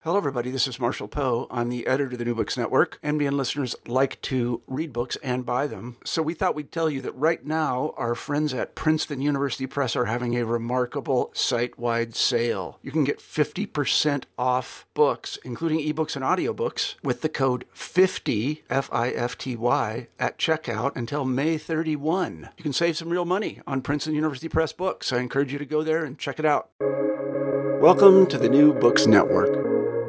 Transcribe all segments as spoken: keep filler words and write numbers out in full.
Hello, everybody. This is Marshall Poe. I'm the editor of the New Books Network. N B N listeners like to read books and buy them. So we thought we'd tell you that right now, our friends at Princeton University Press are having a remarkable site-wide sale. You can get fifty percent off books, including ebooks and audiobooks, with the code fifty, F I F T Y, at checkout until May thirty-first. You can save some real money on Princeton University Press books. I encourage you to go there and check it out. Welcome to the New Books Network.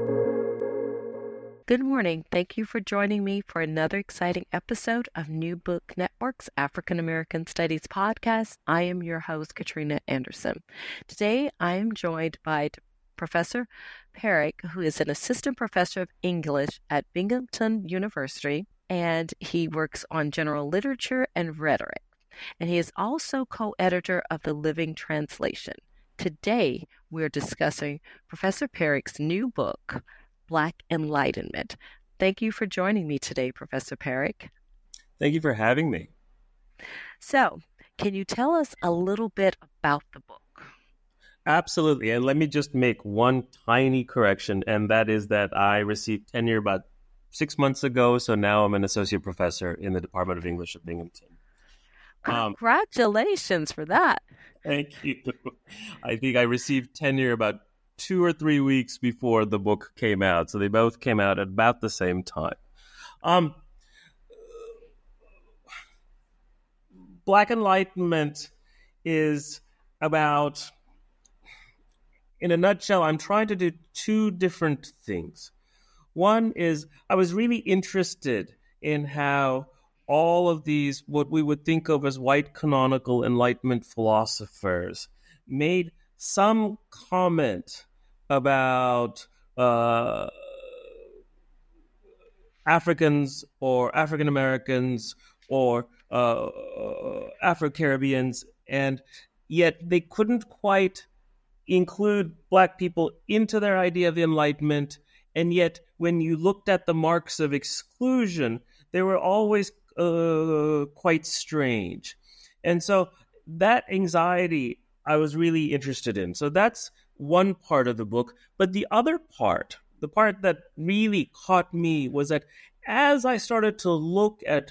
Good morning. Thank you for joining me for another exciting episode of New Book Network's African American Studies podcast. I am your host, Katrina Anderson. Today, I am joined by Professor Perrick, who is an assistant professor of English at Binghamton University, and he works on general literature and rhetoric. And he is also co-editor of The Living Translation. Today, we're discussing Professor Perrick's new book, Black Enlightenment. Thank you for joining me today, Professor Perrick. Thank you for having me. So, can you tell us a little bit about the book? Absolutely. And let me just make one tiny correction, and that is that I received tenure about six months ago, so now I'm an associate professor in the Department of English at Binghamton. Um, Congratulations for that. Thank you. I think I received tenure about two or three weeks before the book came out. So they both came out at about the same time. Um, Black Enlightenment is about, in a nutshell, I'm trying to do two different things. One is I was really interested in how all of these, what we would think of as white canonical Enlightenment philosophers, made some comment about uh, Africans or African Americans or uh, Afro-Caribbeans, and yet they couldn't quite include Black people into their idea of the Enlightenment. And yet, when you looked at the marks of exclusion, they were always uh, quite strange. And so that anxiety I was really interested in. So that's one part of the book. But the other part, the part that really caught me, was that as I started to look at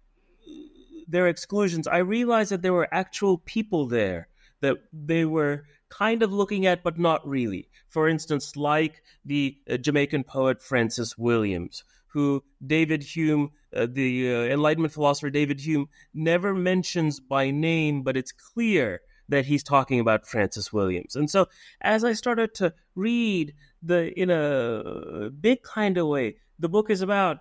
their exclusions, I realized that there were actual people there that they were kind of looking at, but not really. For instance, like the uh, Jamaican poet Francis Williams, who David Hume, uh, the uh, Enlightenment philosopher David Hume, never mentions by name, but it's clear that he's talking about Francis Williams. And so as I started to read the in a big kind of way, the book is about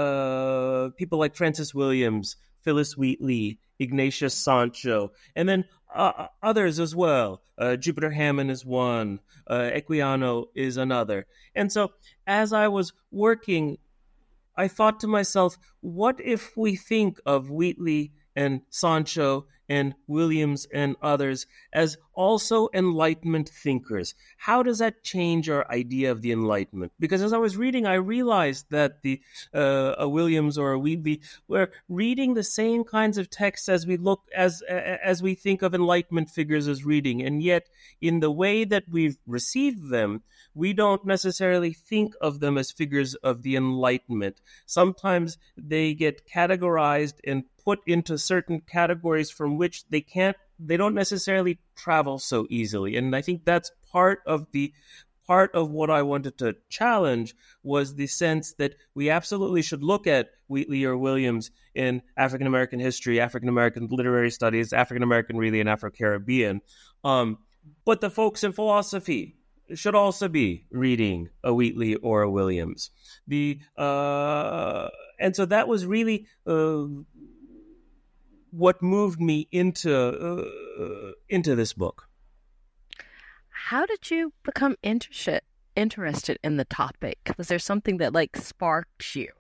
uh, people like Francis Williams, Phillis Wheatley, Ignatius Sancho, and then uh, others as well. Uh, Jupiter Hammond is one, uh, Equiano is another. And so as I was working, I thought to myself, what if we think of Wheatley and Sancho and Williams and others as also Enlightenment thinkers? How does that change our idea of the Enlightenment? Because as I was reading, I realized that the uh, a Williams or a Wheatley were reading the same kinds of texts as we look as as we think of Enlightenment figures as reading, and yet in the way that we've received them, we don't necessarily think of them as figures of the Enlightenment. Sometimes they get categorized and put into certain categories from which they can't, they don't necessarily travel so easily. And I think that's part of the, part of what I wanted to challenge was the sense that we absolutely should look at Wheatley or Williams in African American history, African American literary studies, African American really, and Afro-Caribbean. Um, but the folks in philosophy should also be reading a Wheatley or a Williams. The uh, and so that was really uh, what moved me into uh, into this book. How did you become interested interested in the topic? Was there something that like sparked you?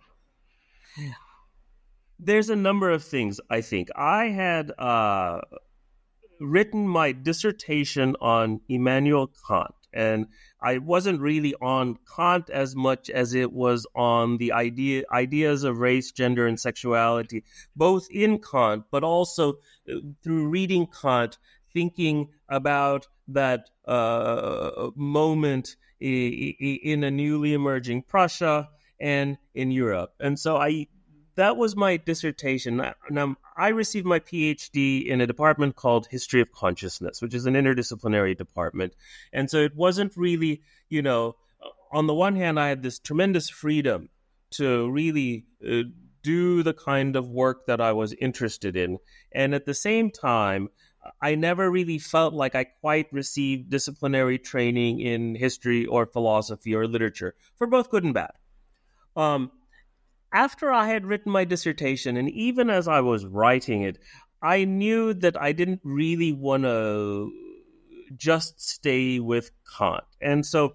There's a number of things. I think I had uh, written my dissertation on Immanuel Kant. And I wasn't really on Kant as much as it was on the idea ideas of race, gender, and sexuality, both in Kant, but also through reading Kant, thinking about that uh, moment in a newly emerging Prussia and in Europe. And so I that was my dissertation. Now, I received my PhD in a department called History of Consciousness, which is an interdisciplinary department. And so it wasn't really, you know, on the one hand, I had this tremendous freedom to really uh, do the kind of work that I was interested in. And at the same time, I never really felt like I quite received disciplinary training in history or philosophy or literature, for both good and bad. Um, after I had written my dissertation, and even as I was writing it, I knew that I didn't really want to just stay with Kant. And so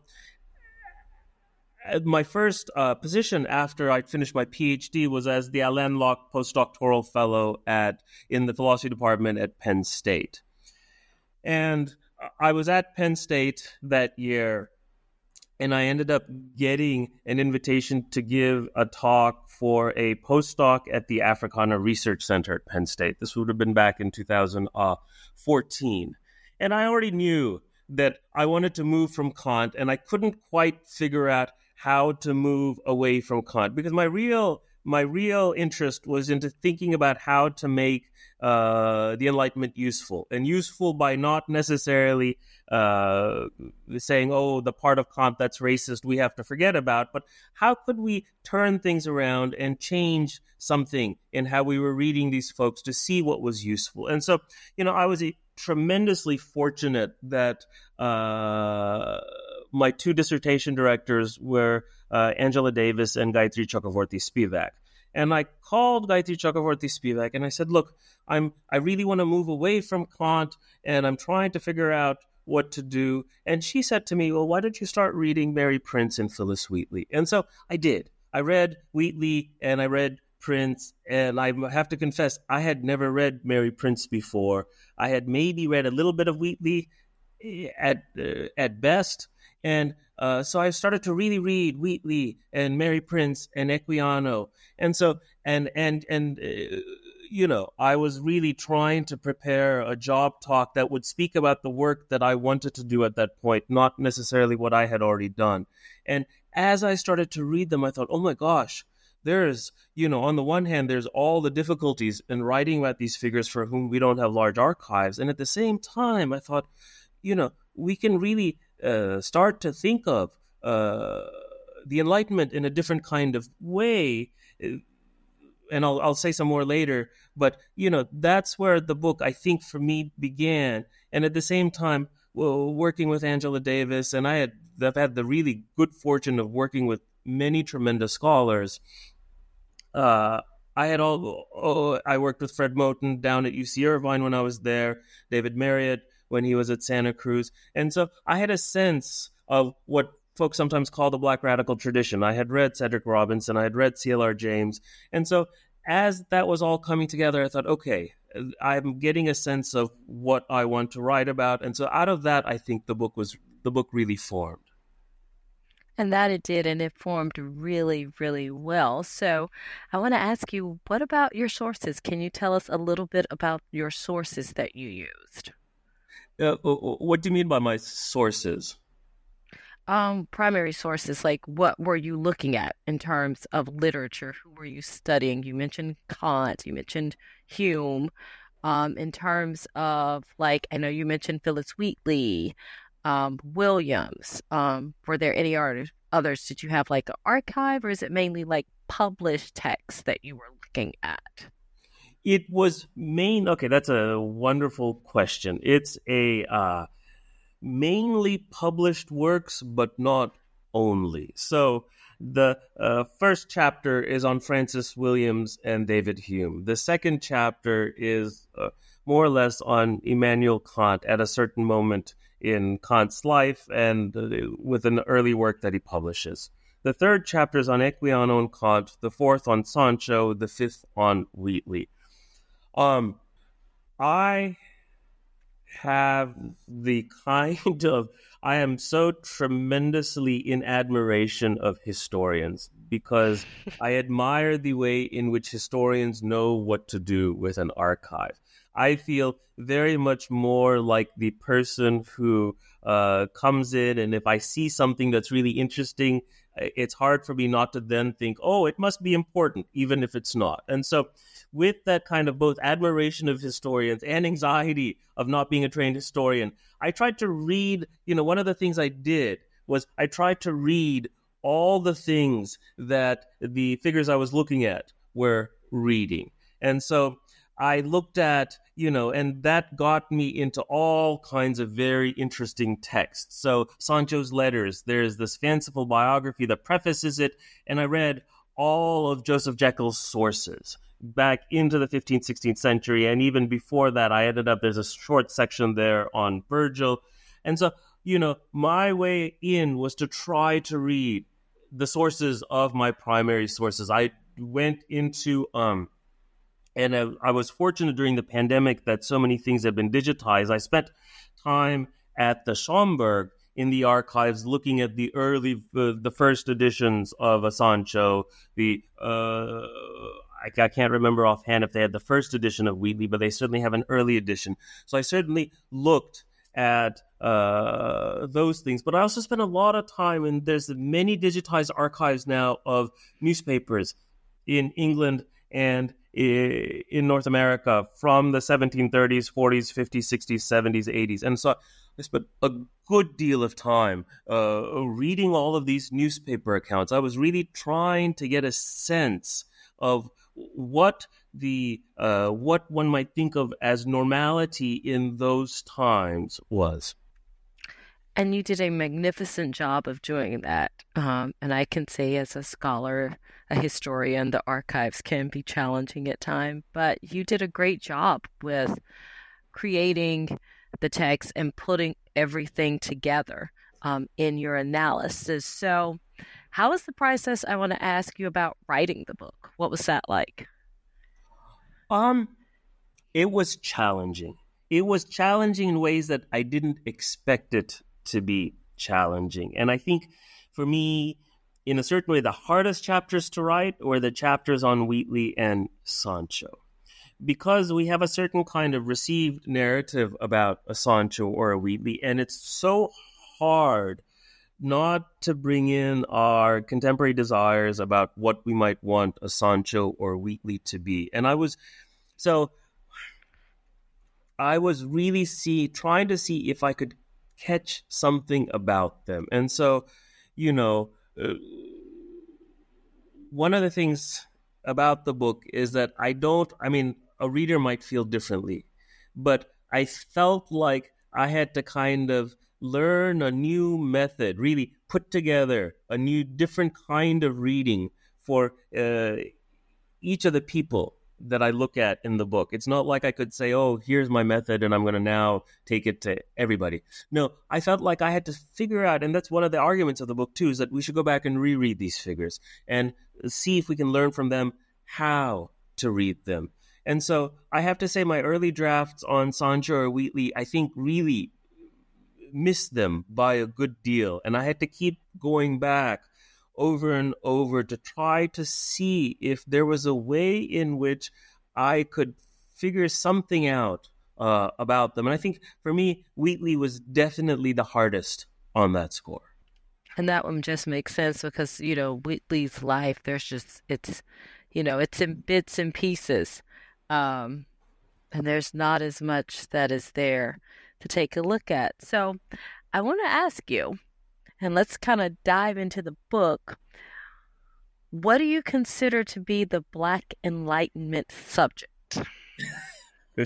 my first uh, position after I finished my PhD was as the Alain Locke postdoctoral fellow at in the philosophy department at Penn State. And I was at Penn State that year, and I ended up getting an invitation to give a talk for a postdoc at the Africana Research Center at Penn State. This would have been back in two thousand fourteen. And I already knew that I wanted to move from Kant, and I couldn't quite figure out how to move away from Kant, because my real my real interest was into thinking about how to make uh, the Enlightenment useful, and useful by not necessarily uh, saying, oh, the part of Kant that's racist we have to forget about, but how could we turn things around and change something in how we were reading these folks to see what was useful. And so, you know, I was a, tremendously fortunate that uh, my two dissertation directors were uh, Angela Davis and Gayatri Chakravorty Spivak. And I called Gayatri Chakravorty Spivak and I said, look, I'm I really want to move away from Kant, and I'm trying to figure out what to do. And she said to me, well, why don't you start reading Mary Prince and Phyllis Wheatley? And so I did. I read Wheatley and I read Prince, and I have to confess, I had never read Mary Prince before. I had maybe read a little bit of Wheatley at uh, at best, and uh, so I started to really read Wheatley and Mary Prince and Equiano, and so and and and uh, you know, I was really trying to prepare a job talk that would speak about the work that I wanted to do at that point, not necessarily what I had already done. And as I started to read them, I thought, oh my gosh. There's, you know, on the one hand, there's all the difficulties in writing about these figures for whom we don't have large archives. And at the same time, I thought, you know, we can really uh, start to think of uh, the Enlightenment in a different kind of way. And I'll, I'll say some more later. But, you know, that's where the book, I think, for me began. And at the same time, well, working with Angela Davis, and I had I've had the really good fortune of working with many tremendous scholars. Uh, I had all. Oh, I worked with Fred Moten down at U C Irvine when I was there. David Marriott when he was at Santa Cruz, and so I had a sense of what folks sometimes call the Black radical tradition. I had read Cedric Robinson, I had read C L R James, and so as that was all coming together, I thought, okay, I'm getting a sense of what I want to write about, and so out of that, I think the book was the book really formed. And that it did, and it formed really, really well. So I want to ask you, what about your sources? Can you tell us a little bit about your sources that you used? Uh, what do you mean by my sources? Um, primary sources, like what were you looking at in terms of literature? Who were you studying? You mentioned Kant, you mentioned Hume. Um, in terms of, like, I know you mentioned Phyllis Wheatley, Um, Williams. Um, were there any others? Others? Did you have like an archive, or is it mainly like published texts that you were looking at? It was main. Okay, that's a wonderful question. It's a uh, mainly published works, but not only. So the uh, first chapter is on Francis Williams and David Hume. The second chapter is uh, more or less on Immanuel Kant at a certain moment in Kant's life and uh, with an early work that he publishes. The third chapter is on Equiano and Kant, the fourth on Sancho, the fifth on Wheatley. Um, I have the kind of, I am so tremendously in admiration of historians because I admire the way in which historians know what to do with an archive. I feel very much more like the person who uh, comes in, and if I see something that's really interesting, it's hard for me not to then think, oh, it must be important, even if it's not. And so with that kind of both admiration of historians and anxiety of not being a trained historian, I tried to read, you know, one of the things I did was I tried to read all the things that the figures I was looking at were reading. And so I looked at, you know, and that got me into all kinds of very interesting texts. So Sancho's letters, there's this fanciful biography that prefaces it, and I read all of Joseph Jekyll's sources back into the fifteenth, sixteenth century. And even before that, I ended up, there's a short section there on Virgil. And so, you know, my way in was to try to read the sources of my primary sources. I went into, um, and I, I was fortunate during the pandemic that so many things have been digitized. I spent time at the Schomburg in the archives looking at the early, uh, the first editions of a Sancho. The uh, I, I can't remember offhand if they had the first edition of Wheatley, but they certainly have an early edition. So I certainly looked at uh, those things. But I also spent a lot of time, and there's many digitized archives now of newspapers in England and in North America from the seventeen thirties, forties, fifties, sixties, seventies, eighties. And so I spent a good deal of time uh, reading all of these newspaper accounts. I was really trying to get a sense of what the uh, what one might think of as normality in those times was. And you did a magnificent job of doing that. Um, and I can say as a scholar, a historian, the archives can be challenging at times, but you did a great job with creating the text and putting everything together um, in your analysis. So how was the process? I want to ask you about writing the book. What was that like? Um, it was challenging. It was challenging in ways that I didn't expect it to be challenging. And I think for me, in a certain way, the hardest chapters to write were the chapters on Wheatley and Sancho, because we have a certain kind of received narrative about a Sancho or a Wheatley, and it's so hard not to bring in our contemporary desires about what we might want a Sancho or Wheatley to be. And I was, so I was really see trying to see if I could catch something about them. And so, you know, uh, one of the things about the book is that I don't, I mean, a reader might feel differently, but I felt like I had to kind of learn a new method, really put together a new, different kind of reading for uh, each of the people that I look at in the book. It's not like I could say, oh, here's my method and I'm going to now take it to everybody. No, I felt like I had to figure out, and that's one of the arguments of the book too, is that we should go back and reread these figures and see if we can learn from them how to read them. And so I have to say my early drafts on Sancho or Wheatley, I think really missed them by a good deal. And I had to keep going back over and over to try to see if there was a way in which I could figure something out uh, about them. And I think for me, Wheatley was definitely the hardest on that score. And that one just makes sense because, you know, Wheatley's life, there's just, it's, you know, it's in bits and pieces. Um, and there's not as much that is there to take a look at. So I want to ask you, and let's kind of dive into the book. What do you consider to be the Black Enlightenment subject? I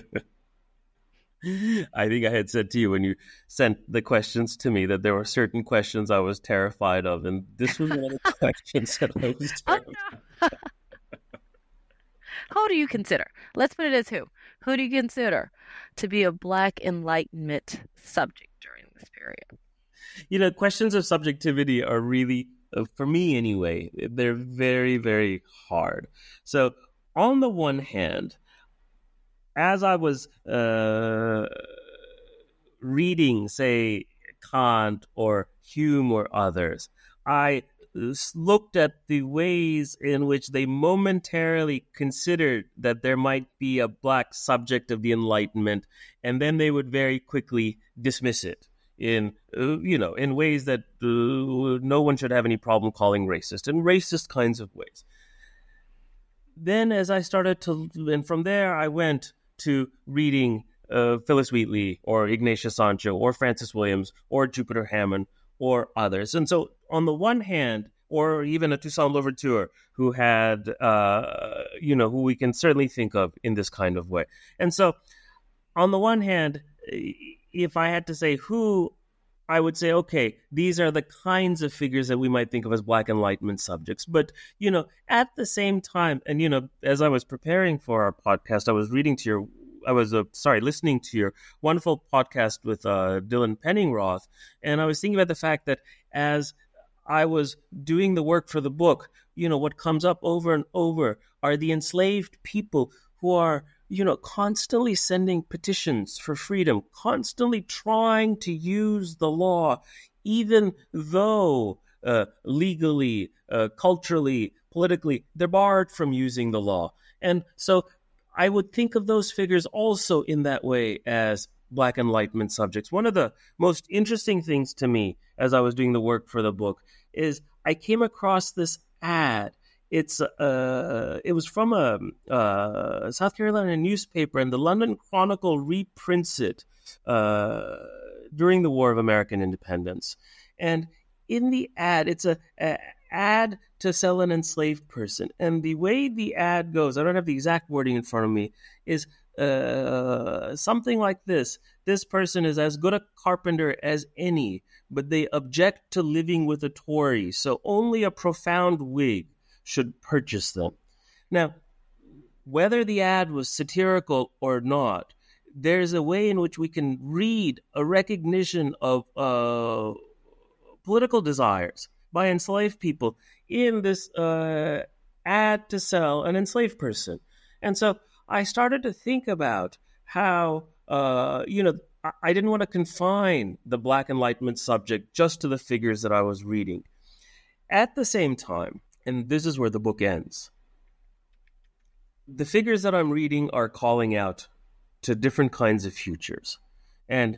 think I had said to you when you sent the questions to me that there were certain questions I was terrified of, and this was one of the questions that I was terrified oh, no. Who do you consider? Let's put it as who. Who do you consider to be a Black Enlightenment subject during this period? You know, questions of subjectivity are really, uh, for me anyway, they're very, very hard. So on the one hand, as I was uh, reading, say, Kant or Hume or others, I looked at the ways in which they momentarily considered that there might be a black subject of the Enlightenment, and then they would very quickly dismiss it in, uh, you know, in ways that uh, no one should have any problem calling racist, in racist kinds of ways. Then as I started to, and from there I went to reading uh, Phyllis Wheatley or Ignatius Sancho or Francis Williams or Jupiter Hammond or others. And so on the one hand, or even a Toussaint Louverture, who had, uh, you know, who we can certainly think of in this kind of way. And so on the one hand, if I had to say who, I would say, okay, these are the kinds of figures that we might think of as Black Enlightenment subjects. But, you know, at the same time, and, you know, as I was preparing for our podcast, I was reading to your, I was, uh, sorry, listening to your wonderful podcast with uh, Dylan Penningroth, and I was thinking about the fact that as I was doing the work for the book, you know, what comes up over and over are the enslaved people who are, you know, constantly sending petitions for freedom, constantly trying to use the law, even though uh, legally, uh, culturally, politically, they're barred from using the law. And so I would think of those figures also in that way as Black Enlightenment subjects. One of the most interesting things to me as I was doing the work for the book is I came across this ad. It's uh, it was from a uh, South Carolina newspaper, and the London Chronicle reprints it uh, during the War of American Independence. And in the ad, it's a, a ad to sell an enslaved person. And the way the ad goes, I don't have the exact wording in front of me, is uh, something like this. This person is as good a carpenter as any, but they object to living with a Tory, so only a profound Whig should purchase them. Now, whether the ad was satirical or not, there's a way in which we can read a recognition of uh, political desires by enslaved people in this uh, ad to sell an enslaved person. And so I started to think about how, uh, you know, I didn't want to confine the Black Enlightenment subject just to the figures that I was reading. At the same time, and this is where the book ends, the figures that I'm reading are calling out to different kinds of futures. And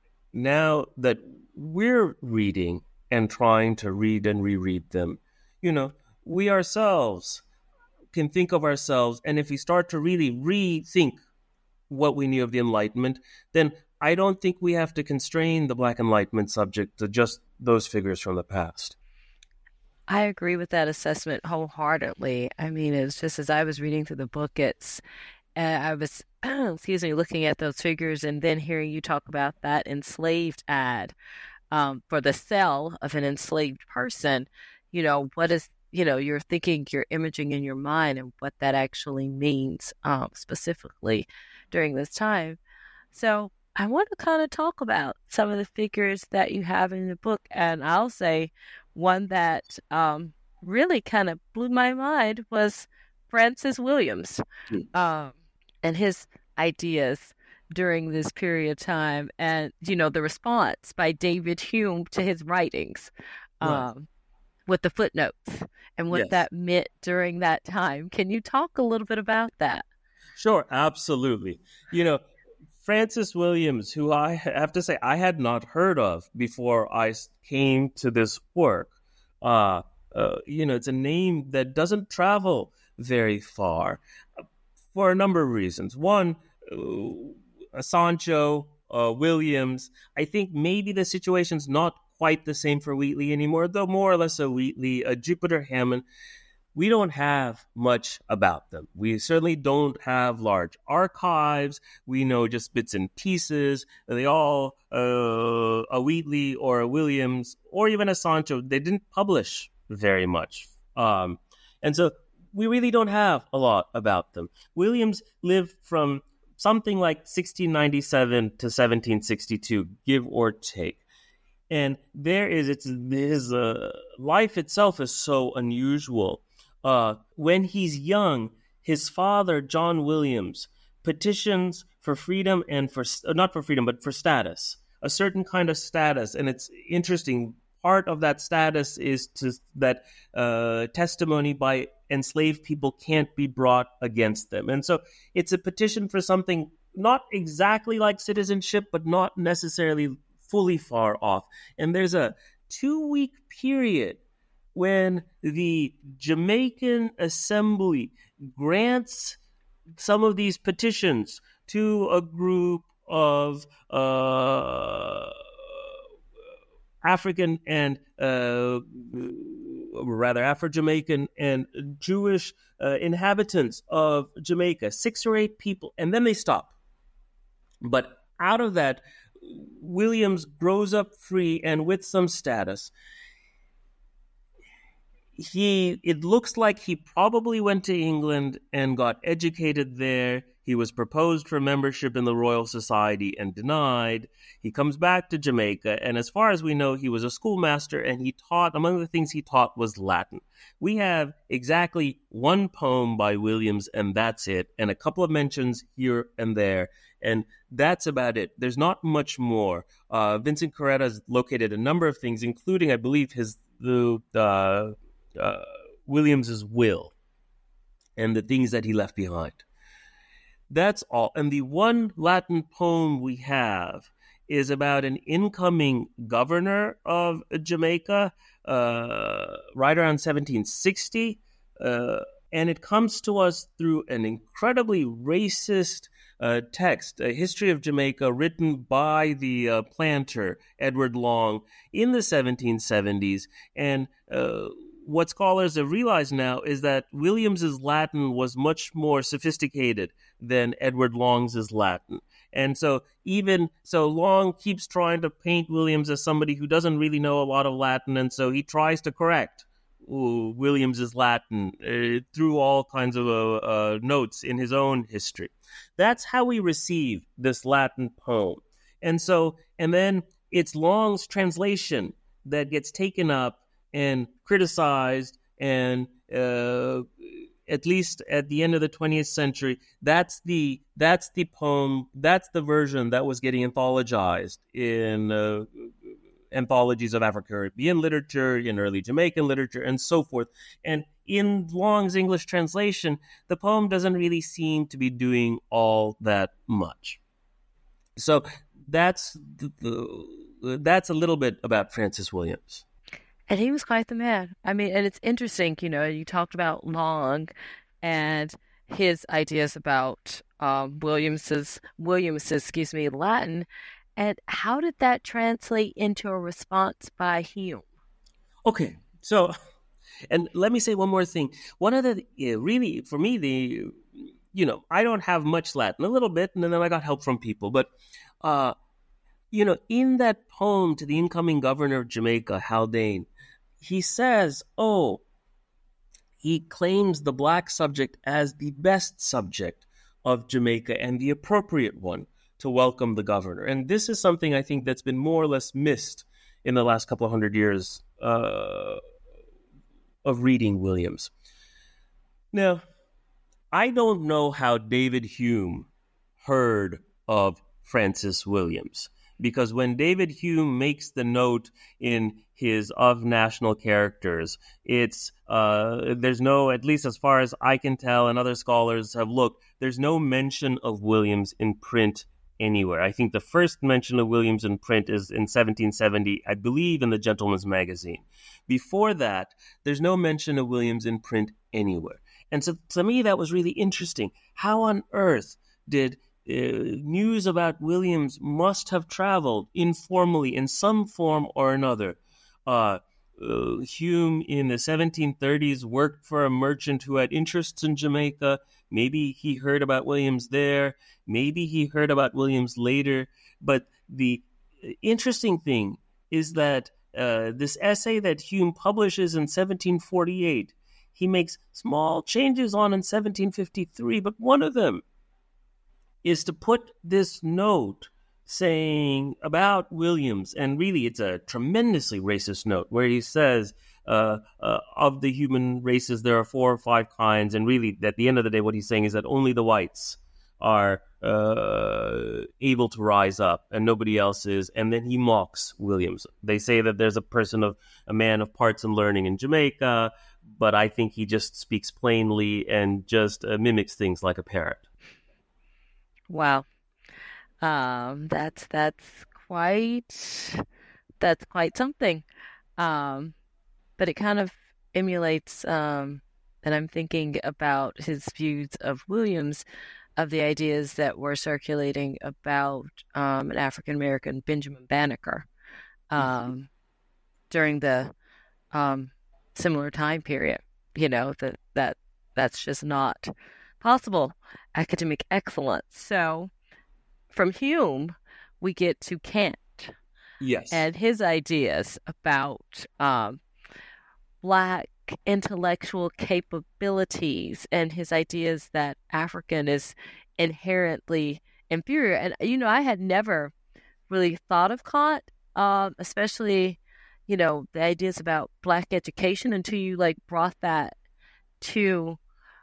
now that we're reading and trying to read and reread them, you know, we ourselves can think of ourselves, and if we start to really rethink what we knew of the Enlightenment, then I don't think we have to constrain the Black Enlightenment subject to just those figures from the past. I agree with that assessment wholeheartedly. I mean, it's just as I was reading through the book, it's uh, I was, excuse me, looking at those figures and then hearing you talk about that enslaved ad um, for the sale of an enslaved person. You know, what is, you know, you're thinking, you're imaging in your mind and what that actually means um, specifically during this time. So I want to kind of talk about some of the figures that you have in the book. And I'll say one that um, really kind of blew my mind was Francis Williams um, and his ideas during this period of time. And, you know, the response by David Hume to his writings um, right. with the footnotes and what yes. that meant during that time. Can you talk a little bit about that? Sure, absolutely. You know, Francis Williams, who I have to say I had not heard of before I came to this work. Uh, uh, you know, it's a name that doesn't travel very far for a number of reasons. One, uh, Sancho, uh, Williams, I think maybe the situation's not quite the same for Wheatley anymore, though more or less a Wheatley, a Jupiter Hammond. We don't have much about them. We certainly don't have large archives. We know just bits and pieces. They all, uh, a Wheatley or a Williams or even a Sancho, they didn't publish very much. Um, and so we really don't have a lot about them. Williams lived from something like sixteen ninety-seven to seventeen sixty-two, give or take. And there is, it's his uh, life itself is so unusual. Uh, when he's young, his father, John Williams, petitions for freedom and for, not for freedom, but for status, a certain kind of status. And it's interesting, part of that status is to, that uh, testimony by enslaved people can't be brought against them. And so it's a petition for something not exactly like citizenship, but not necessarily fully far off. And there's a two-week period when the Jamaican Assembly grants some of these petitions to a group of uh, African and uh, rather Afro-Jamaican and Jewish uh, inhabitants of Jamaica, six or eight people, and then they stop. But out of that, Williams grows up free and with some status. He, it looks like he probably went to England and got educated there. He was proposed for membership in the Royal Society and denied. He comes back to Jamaica, and as far as we know, he was a schoolmaster, and he taught, among the things he taught was Latin. We have exactly one poem by Williams, and that's it, and a couple of mentions here and there, and that's about it. There's not much more. Uh, Vincent Corretta has located a number of things, including, I believe, his the uh, uh, Williams's will and the things that he left behind. That's all. And the one Latin poem we have is about an incoming governor of Jamaica, uh, right around seventeen sixty. Uh, and it comes to us through an incredibly racist uh, text, a history of Jamaica written by the uh, planter, Edward Long, in the seventeen seventies. And uh, what scholars have realized now is that Williams's Latin was much more sophisticated than Edward Long's Latin. And so even so, Long keeps trying to paint Williams as somebody who doesn't really know a lot of Latin, and so he tries to correct ooh, Williams's Latin uh, through all kinds of uh, uh, notes in his own history. That's how we receive this Latin poem. And so, and then it's Long's translation that gets taken up and criticized, and uh, at least at the end of the twentieth century, that's the that's the poem, that's the version that was getting anthologized in uh, anthologies of Afro-Caribbean literature, in early Jamaican literature, and so forth. And in Long's English translation, the poem doesn't really seem to be doing all that much. So that's the, the, that's a little bit about Francis Williams. And he was quite the man. I mean, and it's interesting, you know, you talked about Long and his ideas about um, Williams's, Williams's, excuse me, Latin. And how did that translate into a response by Hume? Okay, so, and let me say one more thing. One of the, yeah, really, for me, the, you know, I don't have much Latin, a little bit, and then I got help from people. But, uh, you know, in that poem to the incoming governor of Jamaica, Haldane, he says, oh, he claims the black subject as the best subject of Jamaica and the appropriate one to welcome the governor. And this is something I think that's been more or less missed in the last couple of hundred years uh, of reading Williams. Now, I don't know how David Hume heard of Francis Williams, because when David Hume makes the note in his Of National Characters, it's uh, there's no, at least as far as I can tell and other scholars have looked, there's no mention of Williams in print anywhere. I think the first mention of Williams in print is in seventeen seventy, I believe, in the Gentleman's Magazine. Before that, there's no mention of Williams in print anywhere. And so to me, that was really interesting. How on earth did Uh, news about Williams must have traveled informally in some form or another? Uh, uh, Hume in the seventeen thirties worked for a merchant who had interests in Jamaica. Maybe he heard about Williams there. Maybe he heard about Williams later. But the interesting thing is that uh, this essay that Hume publishes in seventeen forty-eight, he makes small changes on in seventeen fifty-three, but one of them is to put this note saying about Williams, and really it's a tremendously racist note, where he says, uh, uh, of the human races, there are four or five kinds, and really, at the end of the day, what he's saying is that only the whites are uh, able to rise up and nobody else is. And then he mocks Williams. They say that there's a person of a man of parts and learning in Jamaica, but I think he just speaks plainly and just uh, mimics things like a parrot. Wow. Um, that's that's quite that's quite something. Um, but it kind of emulates, um, and I'm thinking about his views of Williams, of the ideas that were circulating about um, an African American, Benjamin Banneker, um, mm-hmm. during the um, similar time period. You know, that that that's just not possible academic excellence. So from Hume, we get to Kant. Yes. And his ideas about um, Black intellectual capabilities and his ideas that African is inherently inferior. And, you know, I had never really thought of Kant, um, especially, you know, the ideas about Black education until you, like, brought that to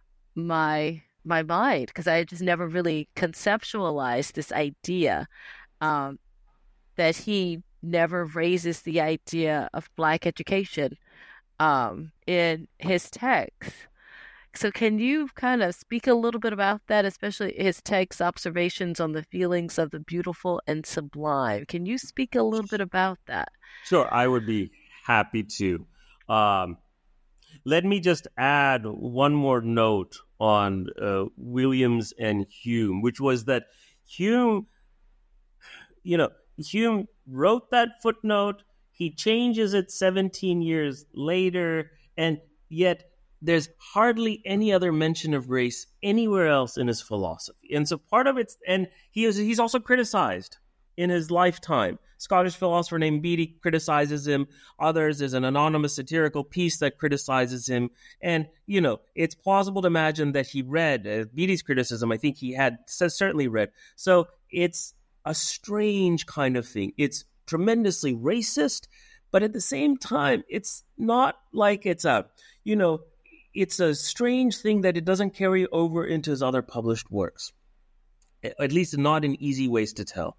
my my mind, because I just never really conceptualized this idea um, that he never raises the idea of Black education um, in his text. So can you kind of speak a little bit about that, especially his text observations on the feelings of the beautiful and sublime? Can you speak a little bit about that? Sure, I would be happy to. Um, let me just add one more note on uh, Williams and Hume, which was that Hume, you know, Hume wrote that footnote. He changes it seventeen years later, and yet there's hardly any other mention of race anywhere else in his philosophy. And so part of it's, and he is, he's also criticized in his lifetime. Scottish philosopher named Beattie criticizes him. Others, there's an anonymous satirical piece that criticizes him. And, you know, it's plausible to imagine that he read uh, Beattie's criticism. I think he had certainly read. So it's a strange kind of thing. It's tremendously racist, but at the same time, it's not like it's a, you know, it's a strange thing that it doesn't carry over into his other published works, at least not in easy ways to tell.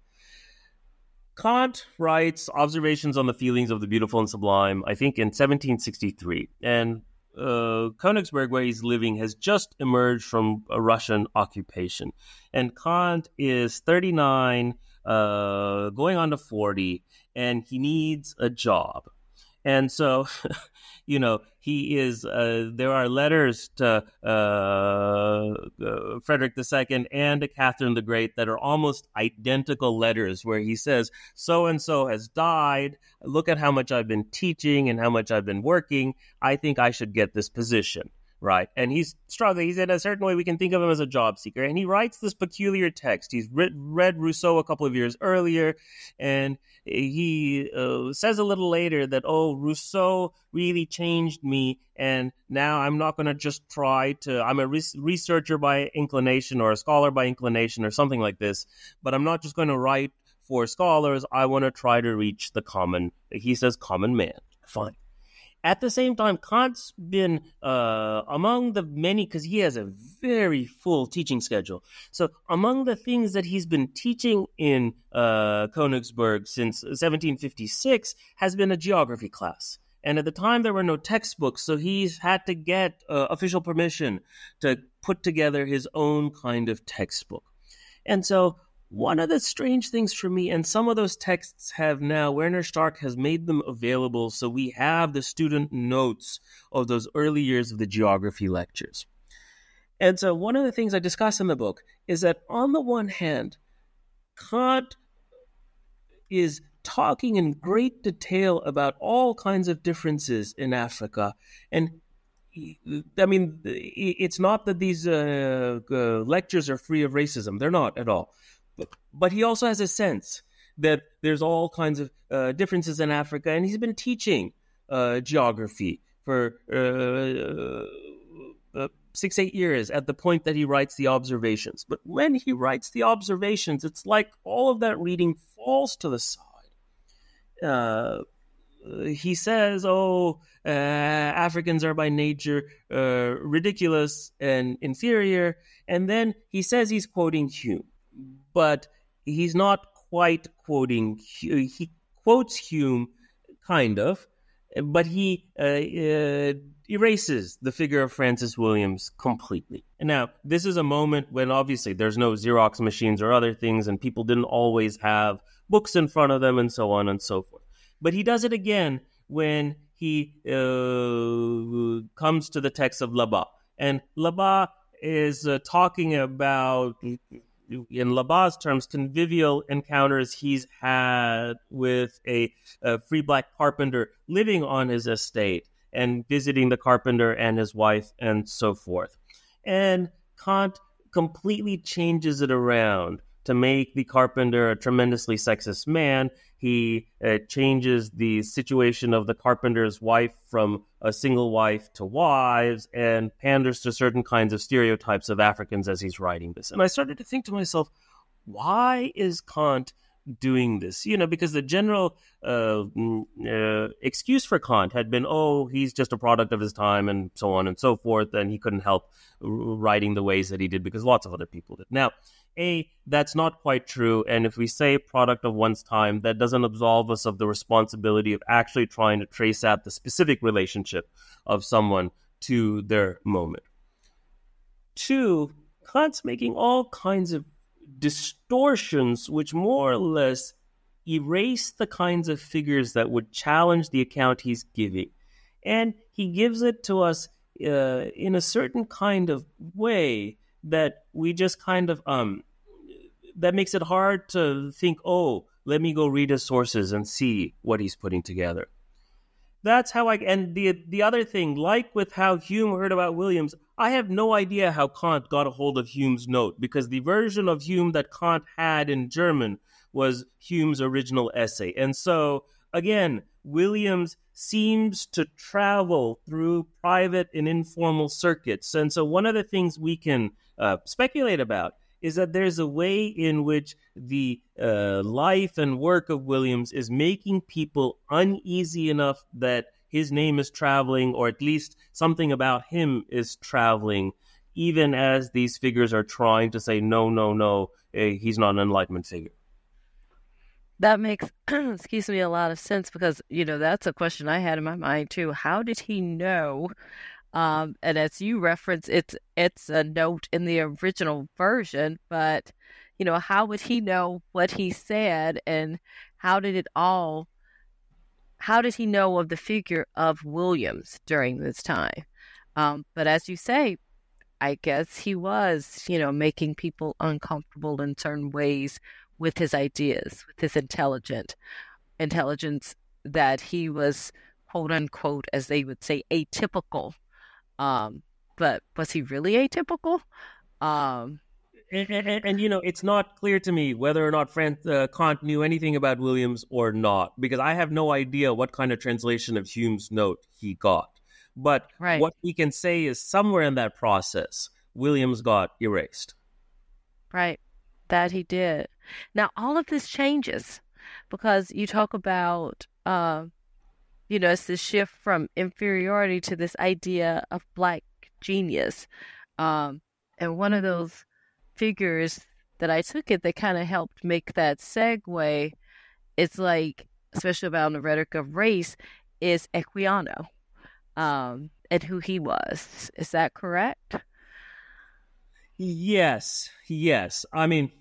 Kant writes Observations on the Feelings of the Beautiful and Sublime, I think in seventeen sixty-three. And uh, Königsberg, where he's living, has just emerged from a Russian occupation. And Kant is thirty-nine, uh, going on to forty, and he needs a job. And so, you know, he is, uh, there are letters to uh, uh, Frederick the Second and to Catherine the Great that are almost identical letters where he says, so-and-so has died. Look at how much I've been teaching and how much I've been working. I think I should get this position. Right. And he's struggling. He's in a certain way we can think of him as a job seeker. And he writes this peculiar text. He's read, read Rousseau a couple of years earlier. And he uh, says a little later that, oh, Rousseau really changed me. And now I'm not going to just try to, I'm a re- researcher by inclination or a scholar by inclination or something like this. But I'm not just going to write for scholars. I want to try to reach the common, he says, common man. Fine. At the same time, Kant's been uh, among the many, because he has a very full teaching schedule. So among the things that he's been teaching in uh, Königsberg since seventeen fifty-six has been a geography class. And at the time, there were no textbooks, so he's had to get uh, official permission to put together his own kind of textbook. And so one of the strange things for me, and some of those texts have now, Werner Stark has made them available, so we have the student notes of those early years of the geography lectures. And so one of the things I discuss in the book is that on the one hand, Kant is talking in great detail about all kinds of differences in Africa. And I mean, it's not that these uh, uh, lectures are free of racism. They're not at all. But, but he also has a sense that there's all kinds of uh, differences in Africa, and he's been teaching uh, geography for uh, uh, six, eight years at the point that he writes the observations. But when he writes the observations, it's like all of that reading falls to the side. Uh, he says, oh, uh, Africans are by nature uh, ridiculous and inferior. And then he says he's quoting Hume, but he's not quite quoting. He quotes Hume, kind of, but he uh, uh, erases the figure of Francis Williams completely. And now, this is a moment when obviously there's no Xerox machines or other things, and people didn't always have books in front of them and so on and so forth. But he does it again when he uh, comes to the text of Labat. And Labat is uh, talking about, in Labat's terms, convivial encounters he's had with a, a free black carpenter living on his estate and visiting the carpenter and his wife and so forth. And Kant completely changes it around to make the carpenter a tremendously sexist man. He uh, changes the situation of the carpenter's wife from a single wife to wives and panders to certain kinds of stereotypes of Africans as he's writing this. And I started to think to myself, why is Kant doing this? You know, because the general uh, uh, excuse for Kant had been, oh, he's just a product of his time and so on and so forth, and he couldn't help writing the ways that he did because lots of other people did. Now, A, that's not quite true, and if we say product of one's time, that doesn't absolve us of the responsibility of actually trying to trace out the specific relationship of someone to their moment. Two, Kant's making all kinds of distortions which more or less erase the kinds of figures that would challenge the account he's giving. And he gives it to us uh, in a certain kind of way that we just kind of, um, that makes it hard to think, oh, let me go read his sources and see what he's putting together. That's how I, and the the other thing, like with how Hume heard about Williams, I have no idea how Kant got a hold of Hume's note, because the version of Hume that Kant had in German was Hume's original essay. And so, again, Williams seems to travel through private and informal circuits. And so one of the things we can uh, speculate about is that there's a way in which the uh, life and work of Williams is making people uneasy enough that his name is traveling, or at least something about him is traveling, even as these figures are trying to say, no, no, no, eh, he's not an Enlightenment figure. That makes, excuse me, a lot of sense, because, you know, that's a question I had in my mind too. How did he know? Um, and as you reference, it's it's a note in the original version, but, you know, how would he know what he said, and how did it all, how did he know of the figure of Williams during this time? Um, but as you say, I guess he was, you know, making people uncomfortable in certain ways with his ideas, with his intelligent intelligence, that he was, quote unquote, as they would say, atypical. Um, but was he really atypical? Um, and, and, and, you know, it's not clear to me whether or not Franz, uh, Kant knew anything about Williams or not, because I have no idea what kind of translation of Hume's note he got. But right. What we can say is somewhere in that process, Williams got erased. Right. That he did. Now, all of this changes because you talk about, uh, you know, it's this shift from inferiority to this idea of Black genius. Um, and one of those figures that I took it that kind of helped make that segue, it's like, especially about the rhetoric of race, is Equiano, um, and who he was. Is that correct? Yes, yes. I mean,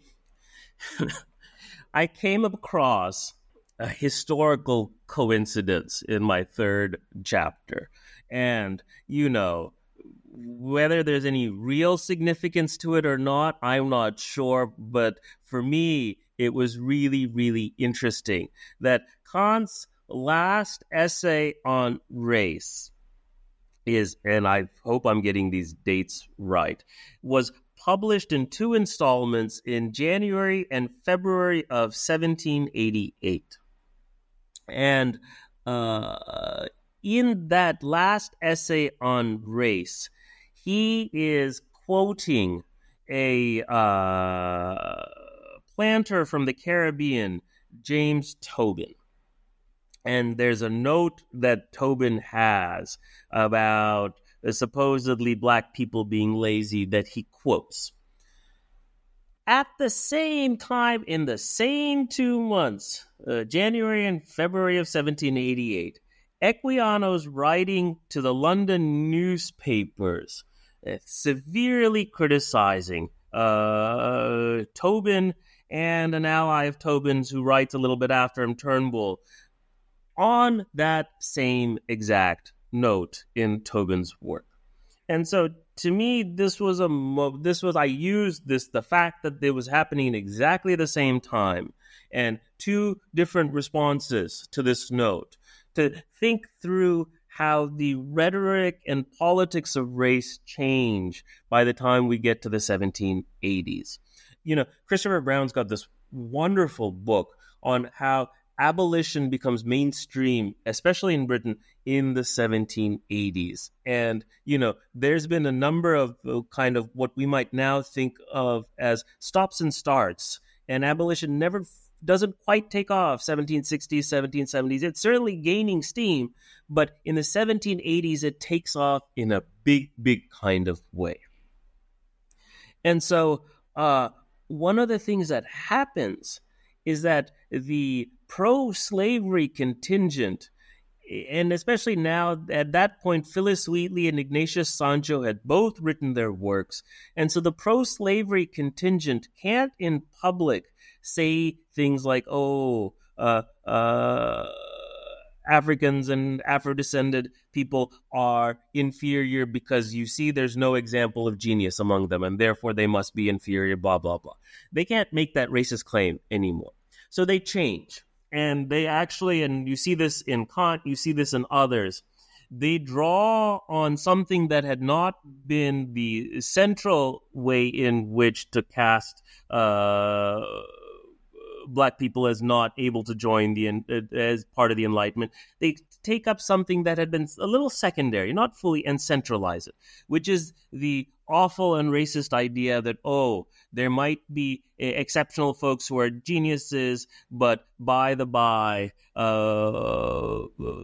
I came across a historical coincidence in my third chapter. And, you know, whether there's any real significance to it or not, I'm not sure. But for me, it was really, really interesting that Kant's last essay on race is, and I hope I'm getting these dates right, was published in two installments in January and February of seventeen eighty-eight. And uh, in that last essay on race, he is quoting a uh, planter from the Caribbean, James Tobin. And there's a note that Tobin has about uh, supposedly black people being lazy that he quotes. At the same time, in the same two months, uh, January and February of seventeen eighty-eight, Equiano's writing to the London newspapers, uh, severely criticizing uh, Tobin and an ally of Tobin's who writes a little bit after him, Turnbull, on that same exact note in Tobin's work. And so, to me, this was a this was I used this the fact that it was happening at exactly the same time, and two different responses to this note to think through how the rhetoric and politics of race change by the time we get to the seventeen eighties. You know, Christopher Brown's got this wonderful book on how abolition becomes mainstream, especially in Britain, in the seventeen eighties. And, you know, there's been a number of uh, kind of what we might now think of as stops and starts. And abolition never f- doesn't quite take off, seventeen sixties, seventeen seventies. It's certainly gaining steam, but in the seventeen eighties, it takes off in a big, big kind of way. And so uh, one of the things that happens is that the pro-slavery contingent, and especially now at that point, Phyllis Wheatley and Ignatius Sancho had both written their works. And so the pro-slavery contingent can't in public say things like, oh, uh, uh, Africans and Afro-descended people are inferior because you see there's no example of genius among them, and therefore they must be inferior, blah, blah, blah. They can't make that racist claim anymore. So they change. And they actually, and you see this in Kant, you see this in others, they draw on something that had not been the central way in which to cast uh, black people as not able to join the as part of the Enlightenment. They take up something that had been a little secondary, not fully, and centralize it, which is the awful and racist idea that, oh, there might be exceptional folks who are geniuses, but by the by, uh,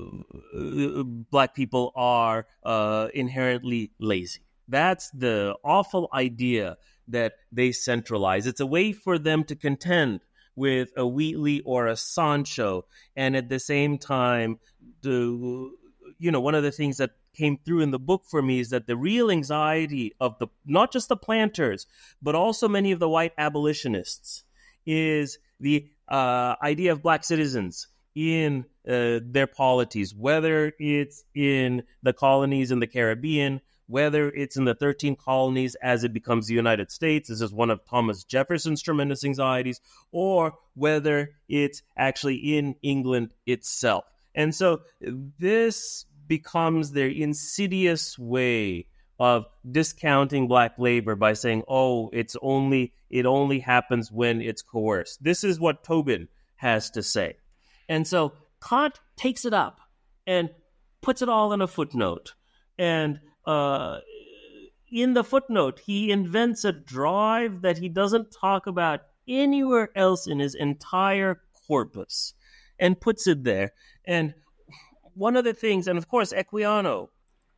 uh, black people are uh, inherently lazy. That's the awful idea that they centralize. It's a way for them to contend with a Wheatley or a Sancho, and at the same time, the you know, one of the things that came through in the book for me is that the real anxiety of the not just the planters, but also many of the white abolitionists is the uh, idea of black citizens in uh, their polities, whether it's in the colonies in the Caribbean, whether it's in the thirteen colonies as it becomes the United States. This is one of Thomas Jefferson's tremendous anxieties, or whether it's actually in England itself. And so this becomes their insidious way of discounting black labor by saying, oh, it's only it only happens when it's coerced. This is what Tobin has to say. And so Kant takes it up and puts it all in a footnote. And uh, in the footnote, he invents a drive that he doesn't talk about anywhere else in his entire corpus and puts it there. And one of the things, and of course, Equiano,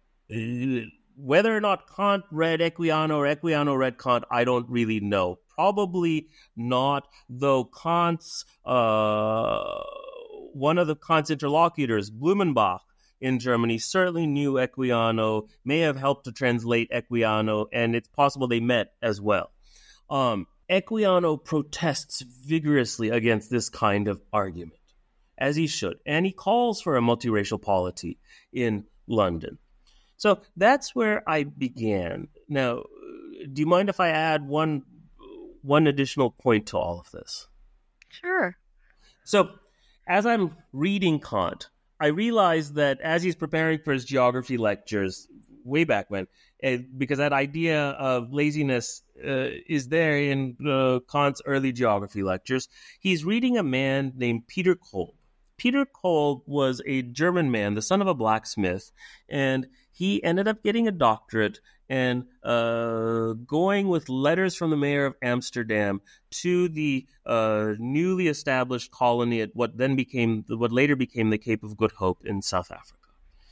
whether or not Kant read Equiano or Equiano read Kant, I don't really know. Probably not, though Kant's, uh, one of the Kant's interlocutors, Blumenbach in Germany, certainly knew Equiano, may have helped to translate Equiano, and it's possible they met as well. Um, Equiano protests vigorously against this kind of argument, as he should, and he calls for a multiracial polity in London. So that's where I began. Now, do you mind if I add one one additional point to all of this? Sure. So, as I'm reading Kant, I realized that as he's preparing for his geography lectures way back when, uh, because that idea of laziness uh, is there in uh, Kant's early geography lectures, he's reading a man named Peter Kolb. Peter Kolb was a German man, the son of a blacksmith, and he ended up getting a doctorate and uh, going with letters from the mayor of Amsterdam to the uh, newly established colony at what then became, what later became the Cape of Good Hope in South Africa.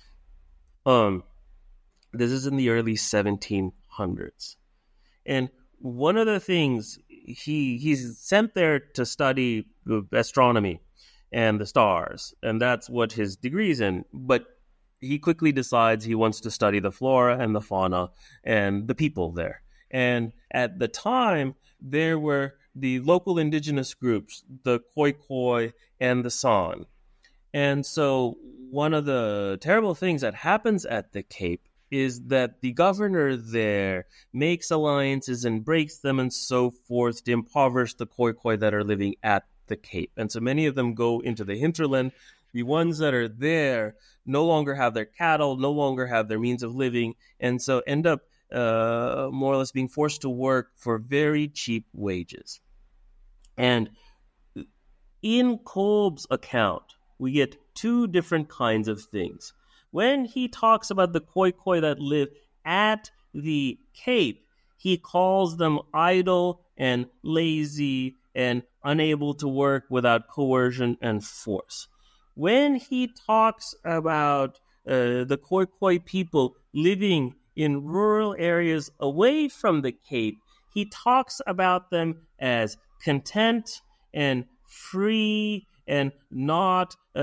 Um, this is in the early seventeen hundreds, and one of the things he he's sent there to study astronomy and the stars, and that's what his degree's in. But he quickly decides he wants to study the flora and the fauna and the people there. And at the time, there were the local indigenous groups, the Khoikhoi and the San. And so one of the terrible things that happens at the Cape is that the governor there makes alliances and breaks them and so forth to impoverish the Khoikhoi that are living at the Cape. And so many of them go into the hinterland. The ones that are there no longer have their cattle, no longer have their means of living, and so end up uh, more or less being forced to work for very cheap wages. And in Kolb's account, we get two different kinds of things. When he talks about the Khoikhoi that live at the Cape, he calls them idle and lazy and unable to work without coercion and force. When he talks about uh, the Khoikhoi people living in rural areas away from the Cape, he talks about them as content and free and not uh,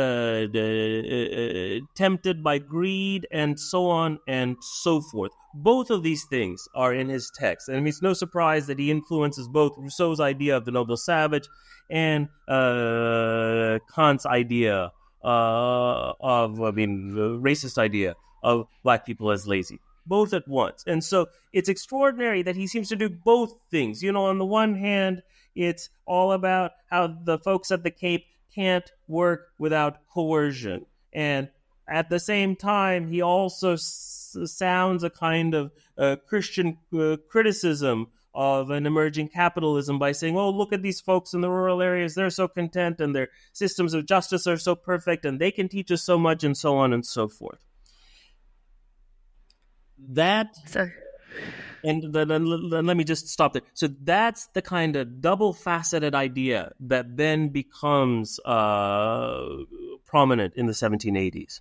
uh, tempted by greed and so on and so forth. Both of these things are in his text. And it's no surprise that he influences both Rousseau's idea of the noble savage and uh, Kant's idea uh, of, I mean, the racist idea of black people as lazy. Both at once. And so it's extraordinary that he seems to do both things. You know, on the one hand, it's all about how the folks at the Cape can't work without coercion. And at the same time, he also s- sounds a kind of uh, Christian uh, criticism of an emerging capitalism by saying, oh, look at these folks in the rural areas. They're so content and their systems of justice are so perfect and they can teach us so much and so on and so forth. That... So- And then, then let me just stop there. So that's the kind of double-faceted idea that then becomes uh, prominent in the seventeen eighties.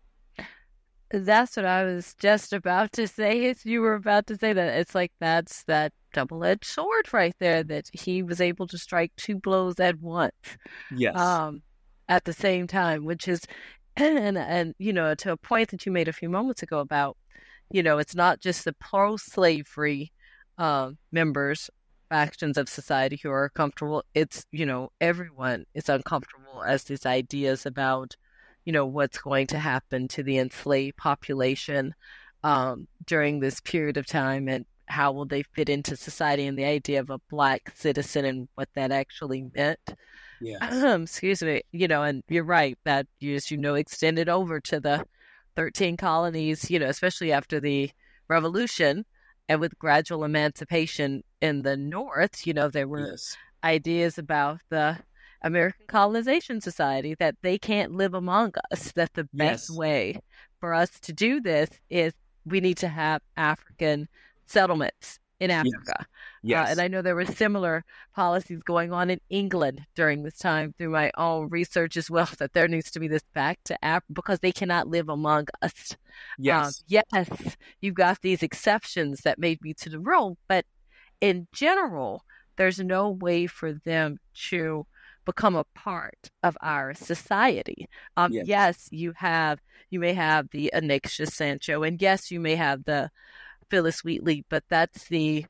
That's what I was just about to say. You were about to say that. It's like that's that double-edged sword right there, that he was able to strike two blows at once. Yes. Um, at the same time, which is, and, and, you know, to a point that you made a few moments ago about, you know, it's not just the pro-slavery uh, members, factions of society who are comfortable. It's, you know, everyone is uncomfortable as these ideas about, you know, what's going to happen to the enslaved population um, during this period of time and how will they fit into society, and the idea of a black citizen and what that actually meant. Yes. Um, excuse me. You know, and you're right, that, as you know, extended over to the thirteen colonies, you know, especially after the Revolution and with gradual emancipation in the North. You know, there were yes. ideas about the American Colonization Society that they can't live among us, that the best yes. way for us to do this is we need to have African settlements in Africa. Yes. Yes. Uh, and I know there were similar policies going on in England during this time through my own research as well, that there needs to be this back to Africa because they cannot live among us. Yes. Um, yes, you've got these exceptions that may be to the rule, but in general, there's no way for them to become a part of our society. Um, yes. yes, you have, you may have the Onyxia Sancho, and yes, you may have the Phyllis Wheatley, but that's the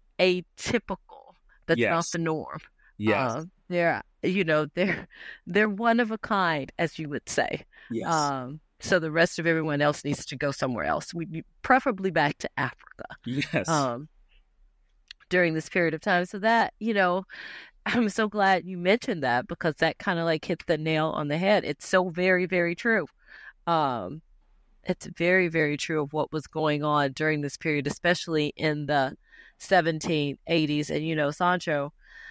atypical. That's yes. not the norm. Yes, uh, they're you know they're they're one of a kind, as you would say. Yes. Um, so the rest of everyone else needs to go somewhere else. We preferably back to Africa. Yes. Um, during this period of time, so that you know, I'm so glad you mentioned that because that kind of like hit the nail on the head. It's so very very true. Um, It's very, very true of what was going on during this period, especially in the seventeen eighties. And, you know, Sancho,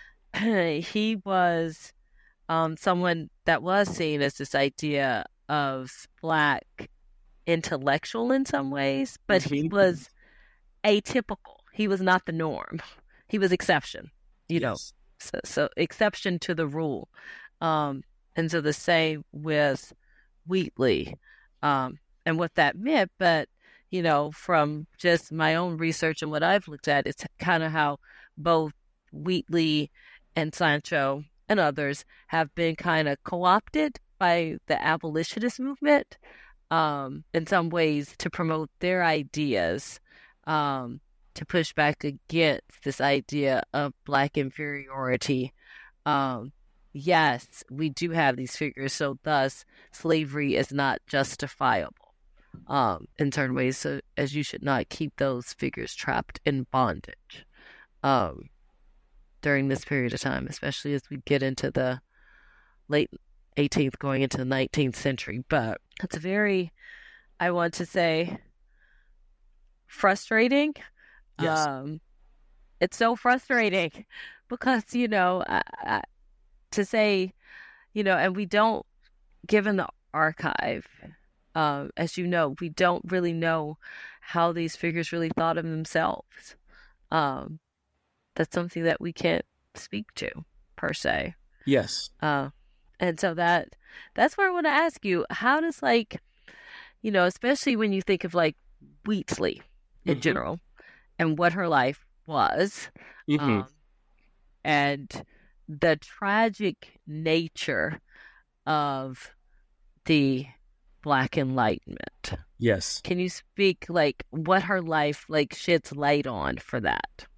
he was um, someone that was seen as this idea of Black intellectual in some ways, but he was atypical. He was not the norm. He was exception, you yes. know, so, so exception to the rule. Um, and so the same with Wheatley, um, and what that meant. But, you know, from just my own research and what I've looked at, it's kind of how both Wheatley and Sancho and others have been kind of co-opted by the abolitionist movement, um, in some ways to promote their ideas, um, to push back against this idea of Black inferiority. Um, yes, we do have these figures, so thus slavery is not justifiable um, in certain ways, so, as you should not keep those figures trapped in bondage um, during this period of time, especially as we get into the late eighteenth, going into the nineteenth century. But it's very, I want to say, frustrating. Yes. Um, it's so frustrating because, you know, I, I, to say, you know, and we don't, given the archive, um, as you know, we don't really know how these figures really thought of themselves. Um, that's something that we can't speak to, per se. Yes. Uh, and so that that's where I want to ask you, how does, like, you know, especially when you think of, like, Wheatley in mm-hmm. general, and what her life was, mm-hmm. um, and the tragic nature of the Black Enlightenment. Yes. Can you speak, like, what her life, like, sheds light on for that?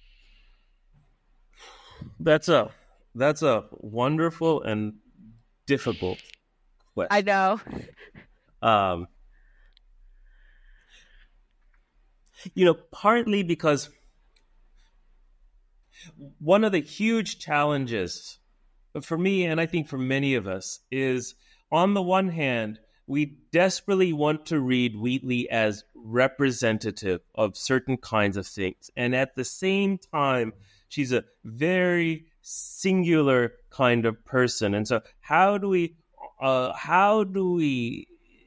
That's a that's a wonderful and difficult question. I know. Um, you know, partly because one of the huge challenges for me, and I think for many of us, is on the one hand, we desperately want to read Wheatley as representative of certain kinds of things. And at the same time, she's a very singular kind of person. And so how do we, uh, how do we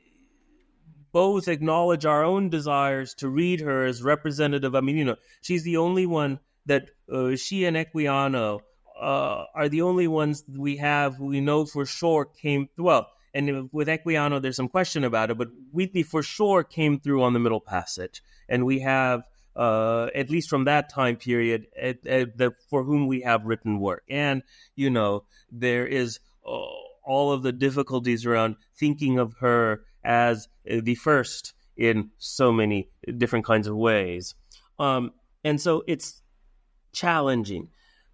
both acknowledge our own desires to read her as representative? I mean, you know, she's the only one that uh, she and Equiano uh, are the only ones we have we know for sure came, well, and with Equiano, there's some question about it, but Wheatley for sure came through on the Middle Passage. And we have, uh, at least from that time period, at, at the, for whom we have written work. And, you know, there is uh, all of the difficulties around thinking of her as the first in so many different kinds of ways. Um, and so it's challenging.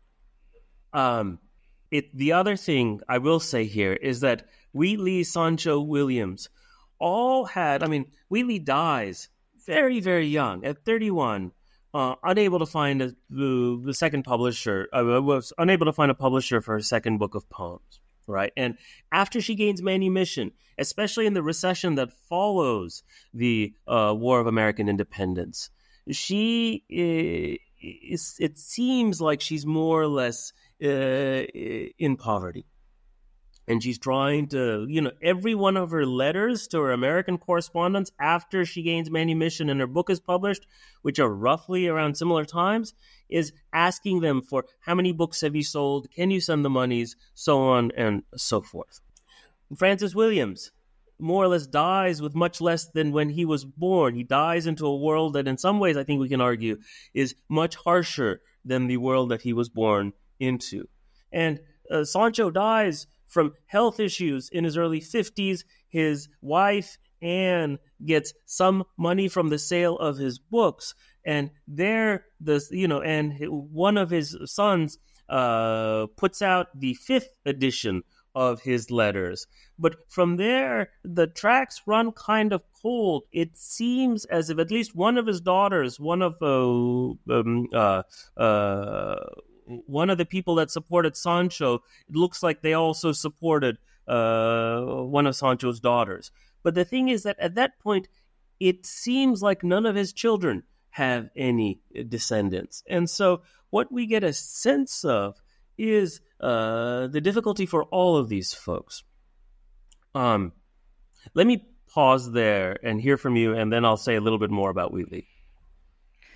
Um, it, the other thing I will say here is that Wheatley, Sancho, Williams all had, I mean, Wheatley dies very, very young at thirty-one, uh, unable to find a, the, the second publisher, uh, was unable to find a publisher for her second book of poems, right? And after she gains manumission, especially in the recession that follows the uh, War of American Independence, she, is, it seems like she's more or less uh, in poverty. And she's trying to, you know, every one of her letters to her American correspondents after she gains manumission and her book is published, which are roughly around similar times, is asking them for how many books have you sold, can you send the monies, so on and so forth. Francis Williams more or less dies with much less than when he was born. He dies into a world that in some ways I think we can argue is much harsher than the world that he was born into. And uh, Sancho dies from health issues in his early fifties. His wife, Anne, gets some money from the sale of his books. And there, the you know, and one of his sons uh, puts out the fifth edition of his letters. But from there, the tracks run kind of cold. It seems as if at least one of his daughters, one of uh, um, uh, uh, one of the people that supported Sancho, it looks like they also supported uh, one of Sancho's daughters. But the thing is that at that point, it seems like none of his children have any descendants. And so what we get a sense of is uh, the difficulty for all of these folks. Um, let me pause there and hear from you, and then I'll say a little bit more about Wheatley.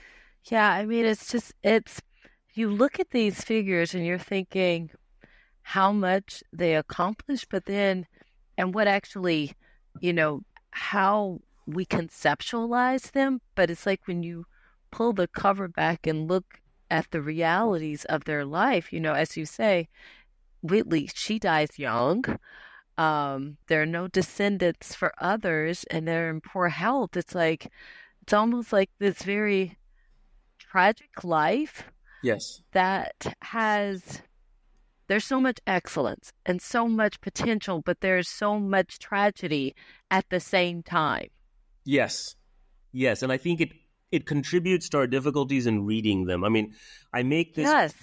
Yeah, I mean, it's just, it's, you look at these figures and you're thinking how much they accomplished, but then, and what actually, you know, how we conceptualize them. But it's like when you pull the cover back and look at the realities of their life, you know, as you say, Whitley, she dies young. Um, there are no descendants for others, and they're in poor health. It's like, it's almost like this very tragic life Yes. that has, there's so much excellence and so much potential, but there's so much tragedy at the same time. Yes. Yes. And I think it, it contributes to our difficulties in reading them. I mean, I make this Yes.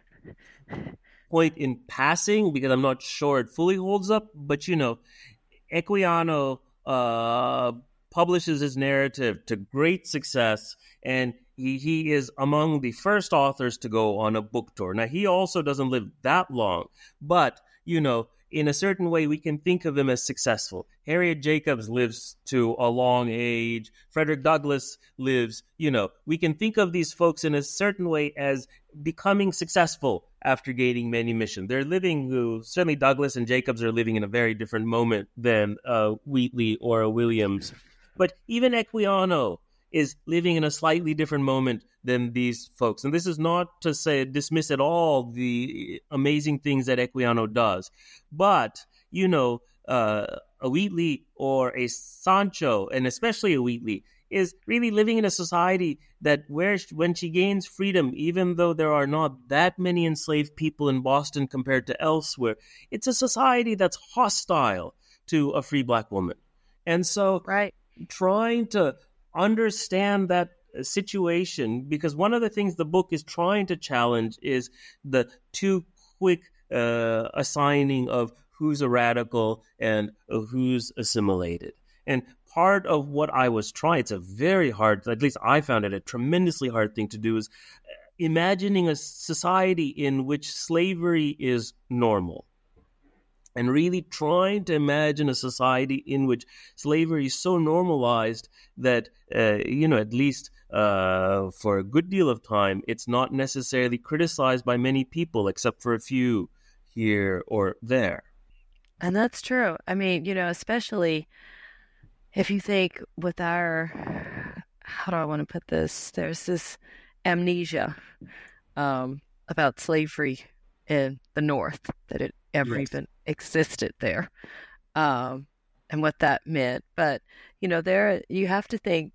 point in passing because I'm not sure it fully holds up, but you know, Equiano uh, publishes his narrative to great success, and he, he is among the first authors to go on a book tour. Now, he also doesn't live that long, but, you know, in a certain way, we can think of him as successful. Harriet Jacobs lives to a long age. Frederick Douglass lives, you know, we can think of these folks in a certain way as becoming successful after gaining manumission. They're living, uh, certainly Douglass and Jacobs are living in a very different moment than uh, Wheatley or a Williams. But even Equiano is living in a slightly different moment than these folks. And this is not to say dismiss at all the amazing things that Equiano does. But, you know, uh, a Wheatley or a Sancho, and especially a Wheatley, is really living in a society that where when she gains freedom, even though there are not that many enslaved people in Boston compared to elsewhere, it's a society that's hostile to a free black woman. And so Right. trying to understand that situation, because one of the things the book is trying to challenge is the too quick uh, assigning of who's a radical and who's assimilated. And part of what I was trying, it's a very hard, at least I found it a tremendously hard thing to do, is imagining a society in which slavery is normal. And really trying to imagine a society in which slavery is so normalized that, uh, you know, at least uh, for a good deal of time, it's not necessarily criticized by many people, except for a few here or there. And that's true. I mean, you know, especially if you think with our, how do I want to put this? There's this amnesia um, about slavery in the North, that it ever Yes. even existed there, um, and what that meant. But, you know, there, you have to think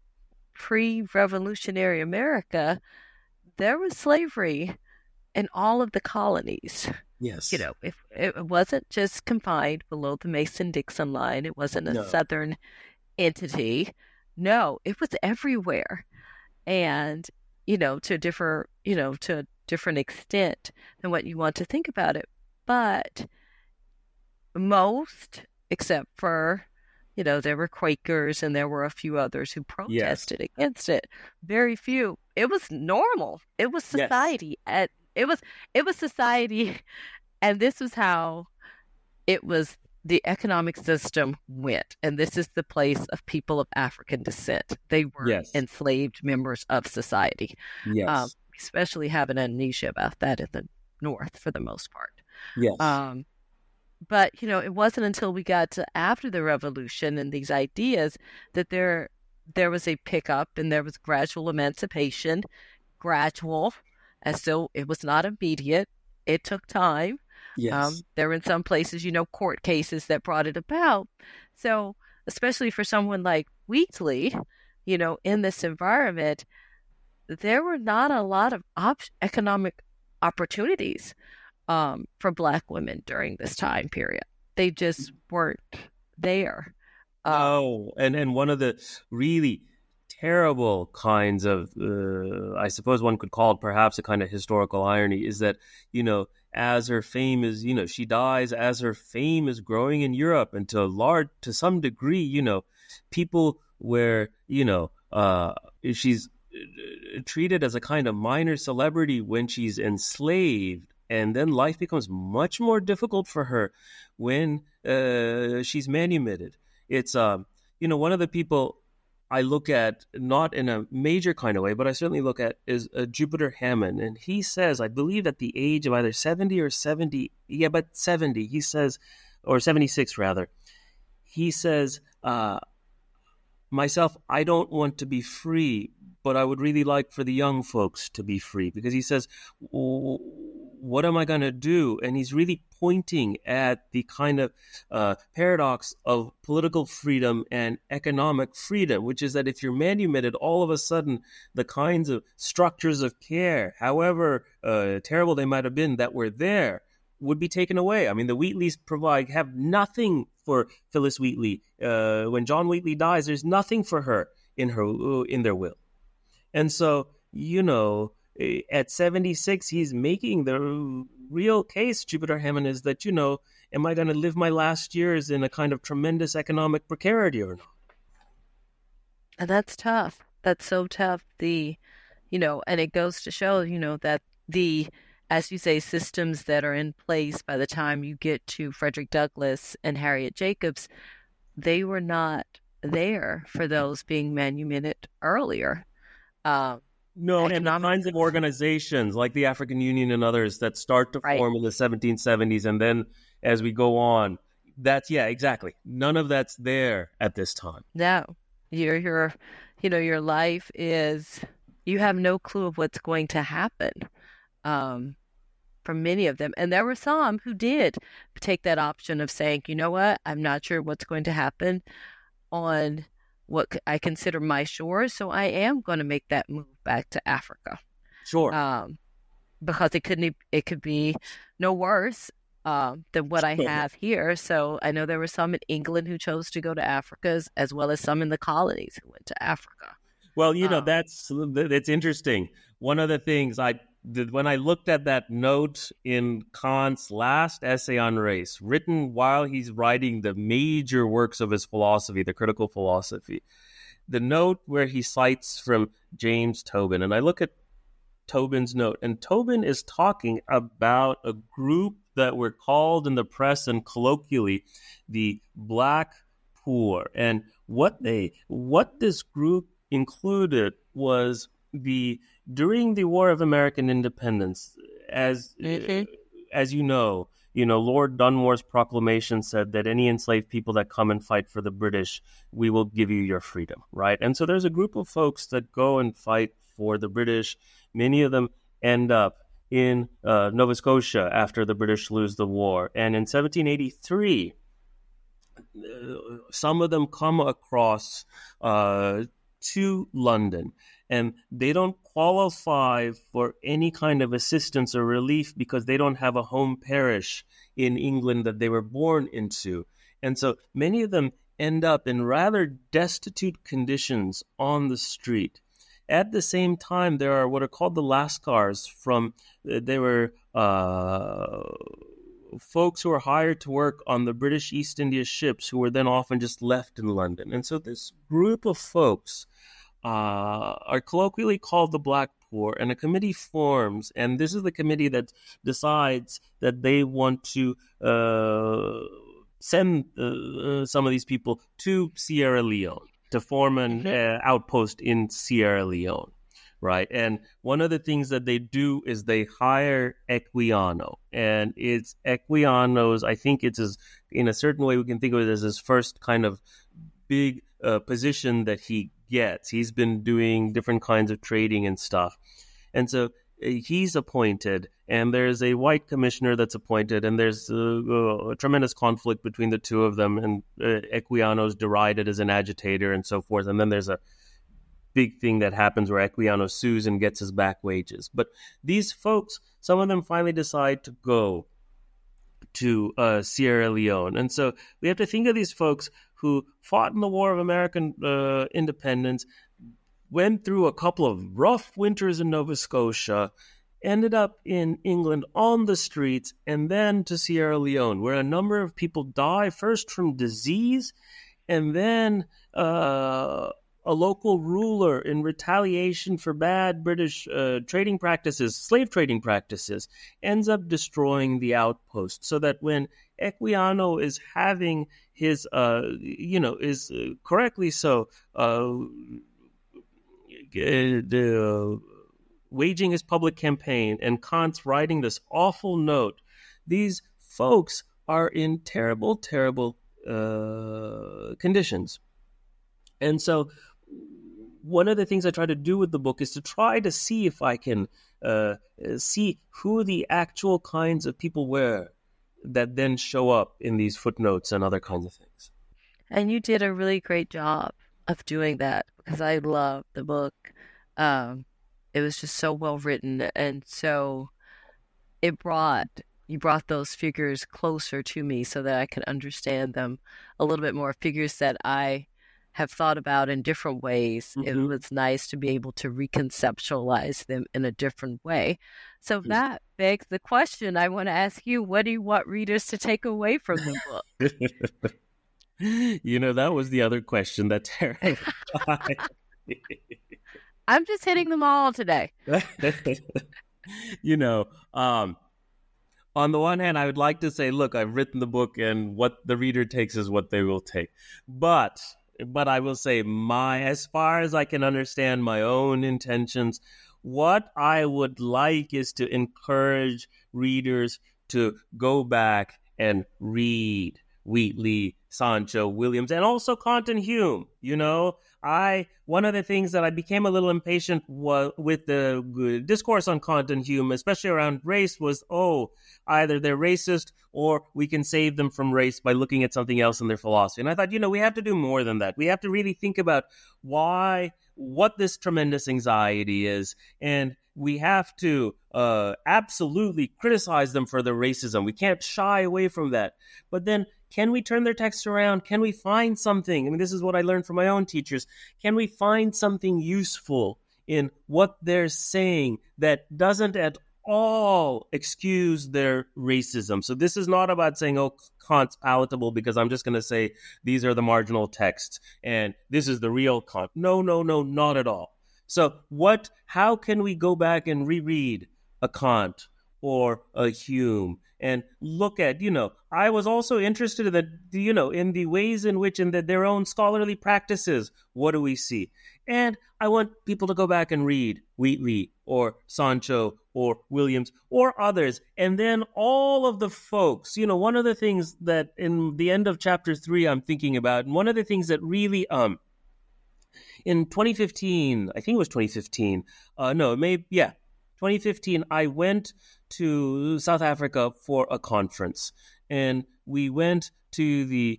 pre-revolutionary America, there was slavery in all of the colonies. Yes. You know, if it wasn't just confined below the Mason-Dixon line, it wasn't a No. Southern entity. No, it was everywhere. And, you know, to differ, you know, to a different extent than what you want to think about it. But most, except for, you know, there were Quakers and there were a few others who protested Yes. against it. Very few. It was normal. It was Yes. society. At it was it was society, and this was how it was. The economic system went, and this is the place of people of African descent. They were Yes. enslaved members of society. Yes. Um, especially having amnesia about that in the North for the most part. Yes. Um, but, you know, it wasn't until we got to after the revolution and these ideas that there there was a pickup and there was gradual emancipation, gradual, and still it was not immediate. It took time. Yes. Um, there were in some places, you know, court cases that brought it about. So, especially for someone like Wheatley, you know, in this environment, there were not a lot of op- economic opportunities um, for Black women during this time period. They just weren't there. Um, Oh, and, and one of the really terrible kinds of, uh, I suppose one could call it perhaps a kind of historical irony, is that, you know, as her fame is, you know, she dies as her fame is growing in Europe, and to a large, to some degree, you know, people where, you know, uh, she's treated as a kind of minor celebrity when she's enslaved, and then life becomes much more difficult for her when uh, she's manumitted. It's, um, you know, one of the people I look at, not in a major kind of way, but I certainly look at, is uh, Jupiter Hammond. And he says, I believe at the age of either seventy or seventy, yeah, but seventy, he says, or seventy-six rather, he says, uh, myself, I don't want to be free, but I would really like for the young folks to be free, because he says, what am I going to do? And he's really pointing at the kind of uh, paradox of political freedom and economic freedom, which is that if you're manumitted, all of a sudden the kinds of structures of care, however uh, terrible they might have been, that were there, would be taken away. I mean, the Wheatleys provide have nothing for Phyllis Wheatley. Uh, when John Wheatley dies, there's nothing for her in her in their will. And so, you know, at seventy-six, he's making the real case, Jupiter Hammond, is that, you know, am I going to live my last years in a kind of tremendous economic precarity or not? And that's tough. That's so tough. The, you know, and it goes to show, you know, that the, as you say, systems that are in place by the time you get to Frederick Douglass and Harriet Jacobs, they were not there for those being manumitted earlier. Um, no, and the kinds of organizations like the African Union and others that start to right. form in the seventeen seventies, and then as we go on, that's, yeah, exactly. None of that's there at this time. No, your, your, you know, your life is, you have no clue of what's going to happen. Um, for many of them. And there were some who did take that option of saying, you know what, I'm not sure what's going to happen on what I consider my shores, so I am going to make that move back to Africa. Sure. Um, because it couldn't, it could be no worse um, than what I have here. So I know there were some in England who chose to go to Africa, as, as well as some in the colonies who went to Africa. Well, you know, um, that's, that's interesting. One of the things I when I looked at that note in Kant's last essay on race, written while he's writing the major works of his philosophy, the critical philosophy, the note where he cites from James Tobin, and I look at Tobin's note, and Tobin is talking about a group that were called in the press and colloquially the Black Poor. And what they, what this group included was the during the War of American Independence, as mm-hmm. uh, as you know, you know, Lord Dunmore's proclamation said that any enslaved people that come and fight for the British, we will give you your freedom, right? And so there's a group of folks that go and fight for the British. Many of them end up in uh, Nova Scotia after the British lose the war. And in seventeen eighty-three, uh, some of them come across uh, to London. And they don't qualify for any kind of assistance or relief because they don't have a home parish in England that they were born into. And so many of them end up in rather destitute conditions on the street. At the same time, there are what are called the Lascars from, they were uh, folks who were hired to work on the British East India ships who were then often just left in London. And so this group of folks Uh, are colloquially called the Black Poor, and a committee forms, and this is the committee that decides that they want to uh, send uh, some of these people to Sierra Leone to form an uh, outpost in Sierra Leone, right? And one of the things that they do is they hire Equiano, and it's Equiano's, I think it's his, in a certain way we can think of it as his first kind of big uh, position that he gets. He's been doing different kinds of trading and stuff. And so uh, he's appointed, and there's a white commissioner that's appointed, and there's uh, a tremendous conflict between the two of them, and uh, Equiano's derided as an agitator and so forth. And then there's a big thing that happens where Equiano sues and gets his back wages. But these folks, some of them finally decide to go to uh, Sierra Leone. And so we have to think of these folks who fought in the War of American uh, Independence, went through a couple of rough winters in Nova Scotia, ended up in England on the streets, and then to Sierra Leone, where a number of people die, first from disease, and then uh, a local ruler in retaliation for bad British uh, trading practices, slave trading practices, ends up destroying the outpost, so that when Equiano is having his, uh, you know, is uh, correctly so, uh, uh, waging his public campaign, and Kant's writing this awful note, these folks are in terrible, terrible uh, conditions. And so one of the things I try to do with the book is to try to see if I can uh, see who the actual kinds of people were that then show up in these footnotes and other kinds of things. And you did a really great job of doing that, because I love the book. Um, it was just so well written, and so it brought you brought those figures closer to me so that I could understand them a little bit more. Figures that I have thought about in different ways. Mm-hmm. It was nice to be able to reconceptualize them in a different way. So mm-hmm. that begs the question I want to ask you: what do you want readers to take away from the book? You know, that was the other question that terrified. I'm just hitting them all today. You know, um, on the one hand, I would like to say, look, I've written the book, and what the reader takes is what they will take. But, but I will say, my, as far as I can understand my own intentions, what I would like is to encourage readers to go back and read Wheatley, Sancho, Williams, and also Kant and Hume. You know, I one of the things that I became a little impatient was, with the discourse on Kant and Hume, especially around race, was, oh, either they're racist or we can save them from race by looking at something else in their philosophy. And I thought, you know, we have to do more than that. We have to really think about why, what this tremendous anxiety is, and we have to uh, absolutely criticize them for their racism. We can't shy away from that. But then, can we turn their text around? Can we find something? I mean, this is what I learned from my own teachers. Can we find something useful in what they're saying that doesn't at all excuse their racism? So this is not about saying, oh, Kant's palatable because I'm just going to say these are the marginal texts and this is the real Kant. No, no, no, not at all. So what? How can we go back and reread a Kant or a Hume and look at, you know, I was also interested in the, you know, in the ways in which in the, their own scholarly practices, what do we see? And I want people to go back and read Wheatley or Sancho or Williams or others. And then all of the folks, you know, one of the things that in the end of chapter three I'm thinking about, and one of the things that really, um, in twenty fifteen, I think it was twenty fifteen, uh, no, it may, yeah, twenty fifteen, I went to South Africa for a conference, and we went to the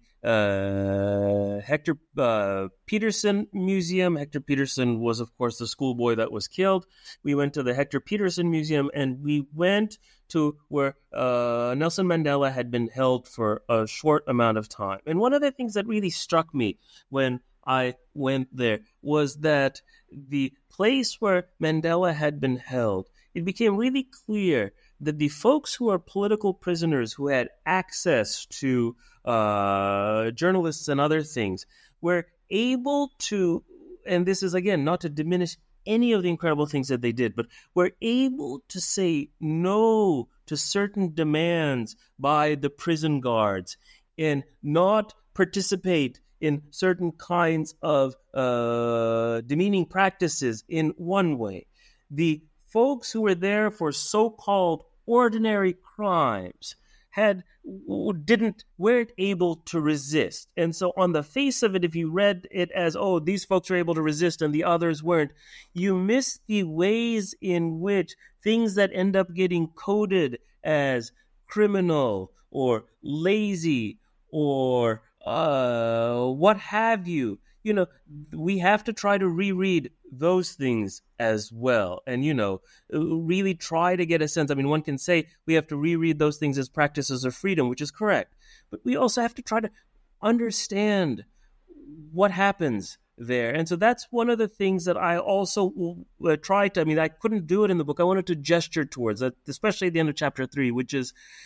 uh, Hector uh, Peterson Museum. Hector Peterson was, of course, the schoolboy that was killed. We went to the Hector Peterson Museum, and we went to where uh, Nelson Mandela had been held for a short amount of time. And one of the things that really struck me when I went there was that the place where Mandela had been held, it became really clear that the folks who are political prisoners who had access to uh, journalists and other things were able to, and this is again not to diminish any of the incredible things that they did, but were able to say no to certain demands by the prison guards and not participate in certain kinds of uh, demeaning practices in one way. The folks who were there for so-called ordinary crimes had didn't weren't able to resist. And so on the face of it, if you read it as, oh, these folks were able to resist and the others weren't, you miss the ways in which things that end up getting coded as criminal or lazy or uh, what have you, you know, we have to try to reread those things as well. And, you know, really try to get a sense. I mean, one can say we have to reread those things as practices of freedom, which is correct. But we also have to try to understand what happens there. And so that's one of the things that I also uh, tried to, I mean, I couldn't do it in the book. I wanted to gesture towards that, especially at the end of chapter three, which is,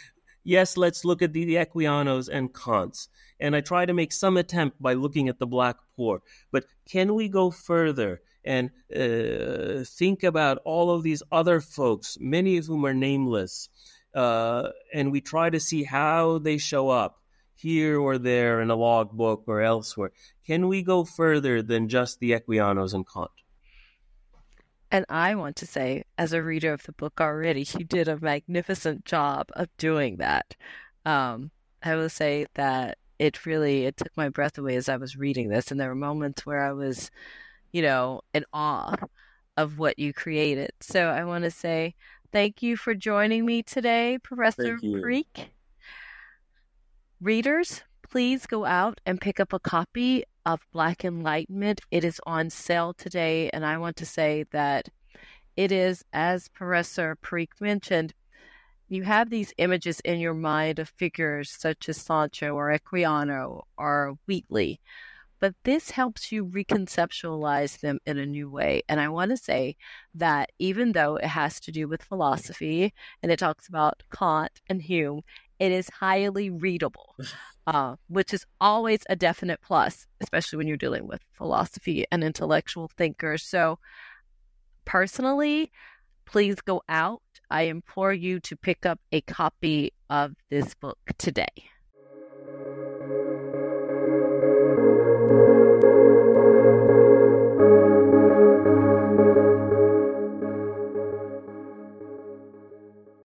yes, let's look at the, the Equianos and Kants. And I try to make some attempt by looking at the Black poor. But can we go further and uh, think about all of these other folks, many of whom are nameless, uh, and we try to see how they show up here or there in a logbook or elsewhere? Can we go further than just the Equianos and Kant? And I want to say, as a reader of the book already, you did a magnificent job of doing that. Um, I will say that it really, it took my breath away as I was reading this. And there were moments where I was, you know, in awe of what you created. So I want to say thank you for joining me today, Professor Parikh. Readers, please go out and pick up a copy of Black Enlightenment. It is on sale today, and I want to say that it is, as Professor Parikh mentioned, you have these images in your mind of figures such as Sancho or Equiano or Wheatley, but this helps you reconceptualize them in a new way. And I want to say that even though it has to do with philosophy and it talks about Kant and Hume, it is highly readable, uh, which is always a definite plus, especially when you're dealing with philosophy and intellectual thinkers. So personally, please go out. I implore you to pick up a copy of this book today.